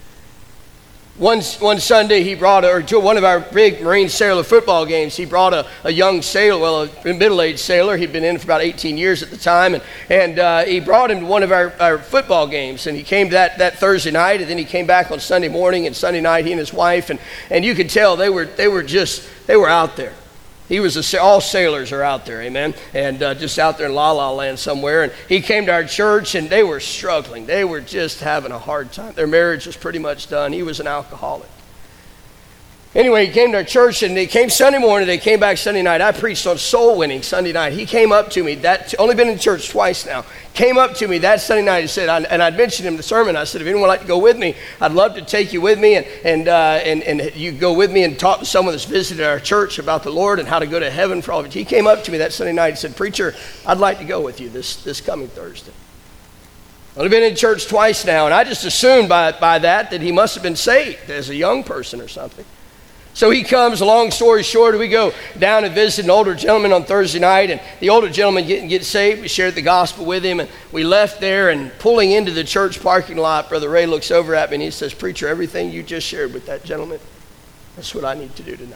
One, one Sunday, he brought, or to one of our big Marine sailor football games, he brought a, a young sailor, well, a middle-aged sailor. He'd been in for about eighteen years at the time, and, and uh, he brought him to one of our, our football games, and he came that, that Thursday night, and then he came back on Sunday morning, and Sunday night, he and his wife, and, and you could tell they were, they were just, they were out there. He was a, all sailors are out there, amen, and uh, just out there in La La Land somewhere. And he came to our church, and they were struggling. They were just having a hard time. Their marriage was pretty much done. He was an alcoholic. Anyway, he came to our church, and they came Sunday morning. They came back Sunday night. I preached on soul winning Sunday night. He came up to me, that only been in church twice now, came up to me that Sunday night and said, I, and I'd mentioned him in the sermon. I said, if anyone would like to go with me, I'd love to take you with me, and and uh, and, and you go with me and talk to someone that's visited our church about the Lord and how to go to heaven for all of it. He came up to me that Sunday night and said, "Preacher, I'd like to go with you this, this coming Thursday." I've been in church twice now, and I just assumed by, by that that he must have been saved as a young person or something. So he comes, long story short, we go down and visit an older gentleman on Thursday night, and the older gentleman didn't get saved. We shared the gospel with him, and we left there, and pulling into the church parking lot, Brother Ray looks over at me and he says, "Preacher, everything you just shared with that gentleman, that's what I need to do tonight."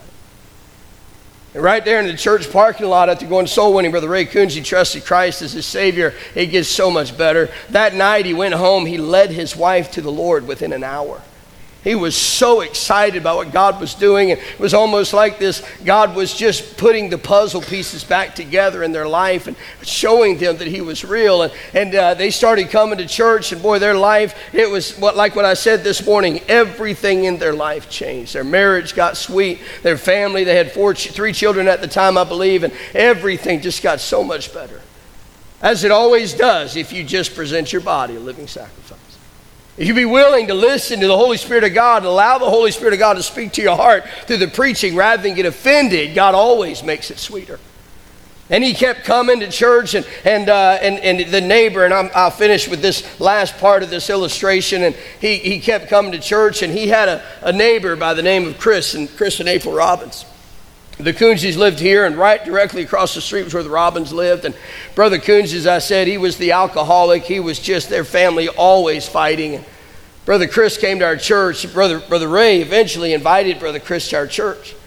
And right there in the church parking lot, after going soul winning, Brother Ray Coonsey trusted Christ as his Savior. It gets so much better. That night he went home, he led his wife to the Lord within an hour. He was so excited about what God was doing, and it was almost like this, God was just putting the puzzle pieces back together in their life and showing them that he was real. And, and uh, they started coming to church, and boy, their life, it was what, like what I said this morning, everything in their life changed. Their marriage got sweet, their family, they had four, three children at the time, I believe, and everything just got so much better. As it always does if you just present your body a living sacrifice. If you be willing to listen to the Holy Spirit of God and allow the Holy Spirit of God to speak to your heart through the preaching rather than get offended, God always makes it sweeter. And he kept coming to church, and and uh, and, and the neighbor, and I'm, I'll finish with this last part of this illustration, and he, he kept coming to church, and he had a, a neighbor by the name of Chris, and Chris and April Robbins. The Coonseys lived here, and right directly across the street was where the Robbins lived. And Brother Coons, as I said, he was the alcoholic. He was just their family always fighting. And Brother Chris came to our church. Brother, Brother Ray eventually invited Brother Chris to our church.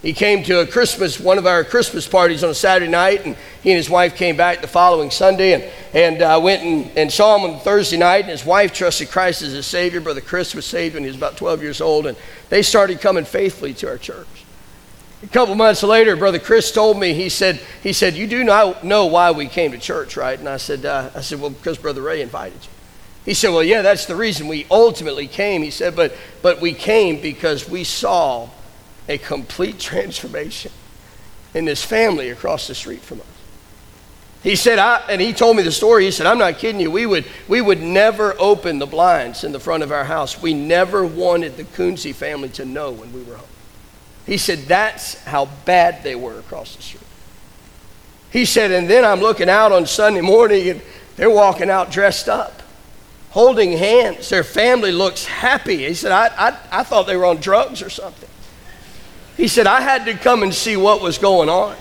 He came to a Christmas, one of our Christmas parties on a Saturday night, and he and his wife came back the following Sunday, and, and I uh, went and, and saw him on Thursday night, and his wife trusted Christ as his Savior. Brother Chris was saved when he was about twelve years old, and they started coming faithfully to our church. A couple months later, Brother Chris told me, he said, he said, you do not know why we came to church, right? And I said, uh, I said, well, because Brother Ray invited you. He said, well, yeah, that's the reason we ultimately came. He said, but but we came because we saw a complete transformation in this family across the street from us. He said, I, and he told me the story. He said, I'm not kidding you. We would, we would never open the blinds in the front of our house. We never wanted the Coonsey family to know when we were home. He said, that's how bad they were across the street. He said, and then I'm looking out on Sunday morning, and they're walking out dressed up, holding hands. Their family looks happy. He said, I, I, I thought they were on drugs or something. He said, I had to come and see what was going on.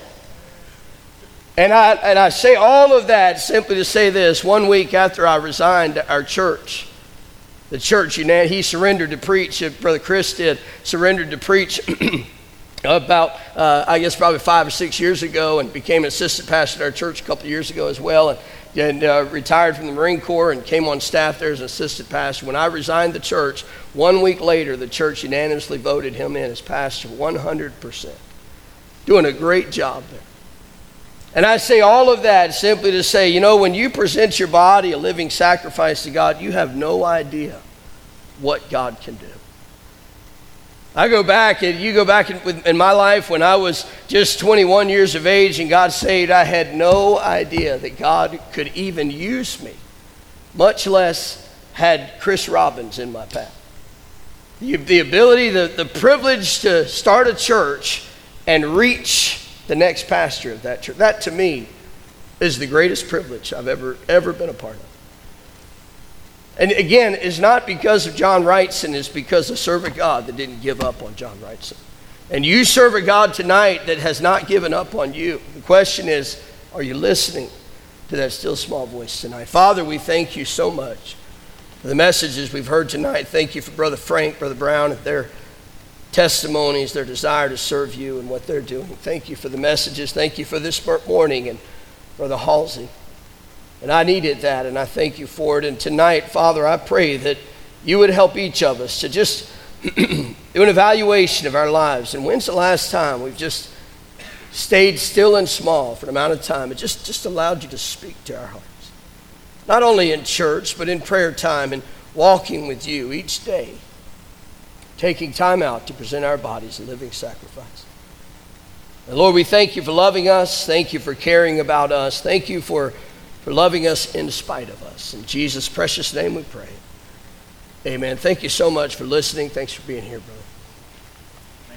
And I, and I say all of that simply to say this. One week after I resigned our church, the church, you know, he surrendered to preach, Brother Chris did, surrendered to preach about, uh, I guess probably five or six years ago, and became an assistant pastor at our church a couple of years ago as well, and, and uh, retired from the Marine Corps and came on staff there as an assistant pastor. When I resigned the church, one week later, the church unanimously voted him in as pastor, one hundred percent. Doing a great job there. And I say all of that simply to say, you know, when you present your body a living sacrifice to God, you have no idea what God can do. I go back, and you go back in, in my life when I was just twenty-one years of age and God saved, I had no idea that God could even use me, much less had Chris Robbins in my path. The, the ability, the, the privilege to start a church and reach the next pastor of that church, that to me is the greatest privilege I've ever, ever been a part of. And again, it's not because of John Wrightson, it's because of serve a God that didn't give up on John Wrightson. And you serve a God tonight that has not given up on you. The question is, are you listening to that still small voice tonight? Father, we thank you so much for the messages we've heard tonight. Thank you for Brother Frank, Brother Brown, and their testimonies, their desire to serve you and what they're doing. Thank you for the messages. Thank you for this morning, and Brother Halsey. And I needed that, and I thank you for it. And tonight, Father, I pray that you would help each of us to just do an evaluation of our lives. And when's the last time we've just stayed still and small for an amount of time and just, just allowed you to speak to our hearts? Not only in church, but in prayer time and walking with you each day, taking time out to present our bodies a living sacrifice. And Lord, we thank you for loving us. Thank you for caring about us. Thank you for for loving us in spite of us. In Jesus' precious name we pray. Amen. Thank you so much for listening. Thanks for being here, brother.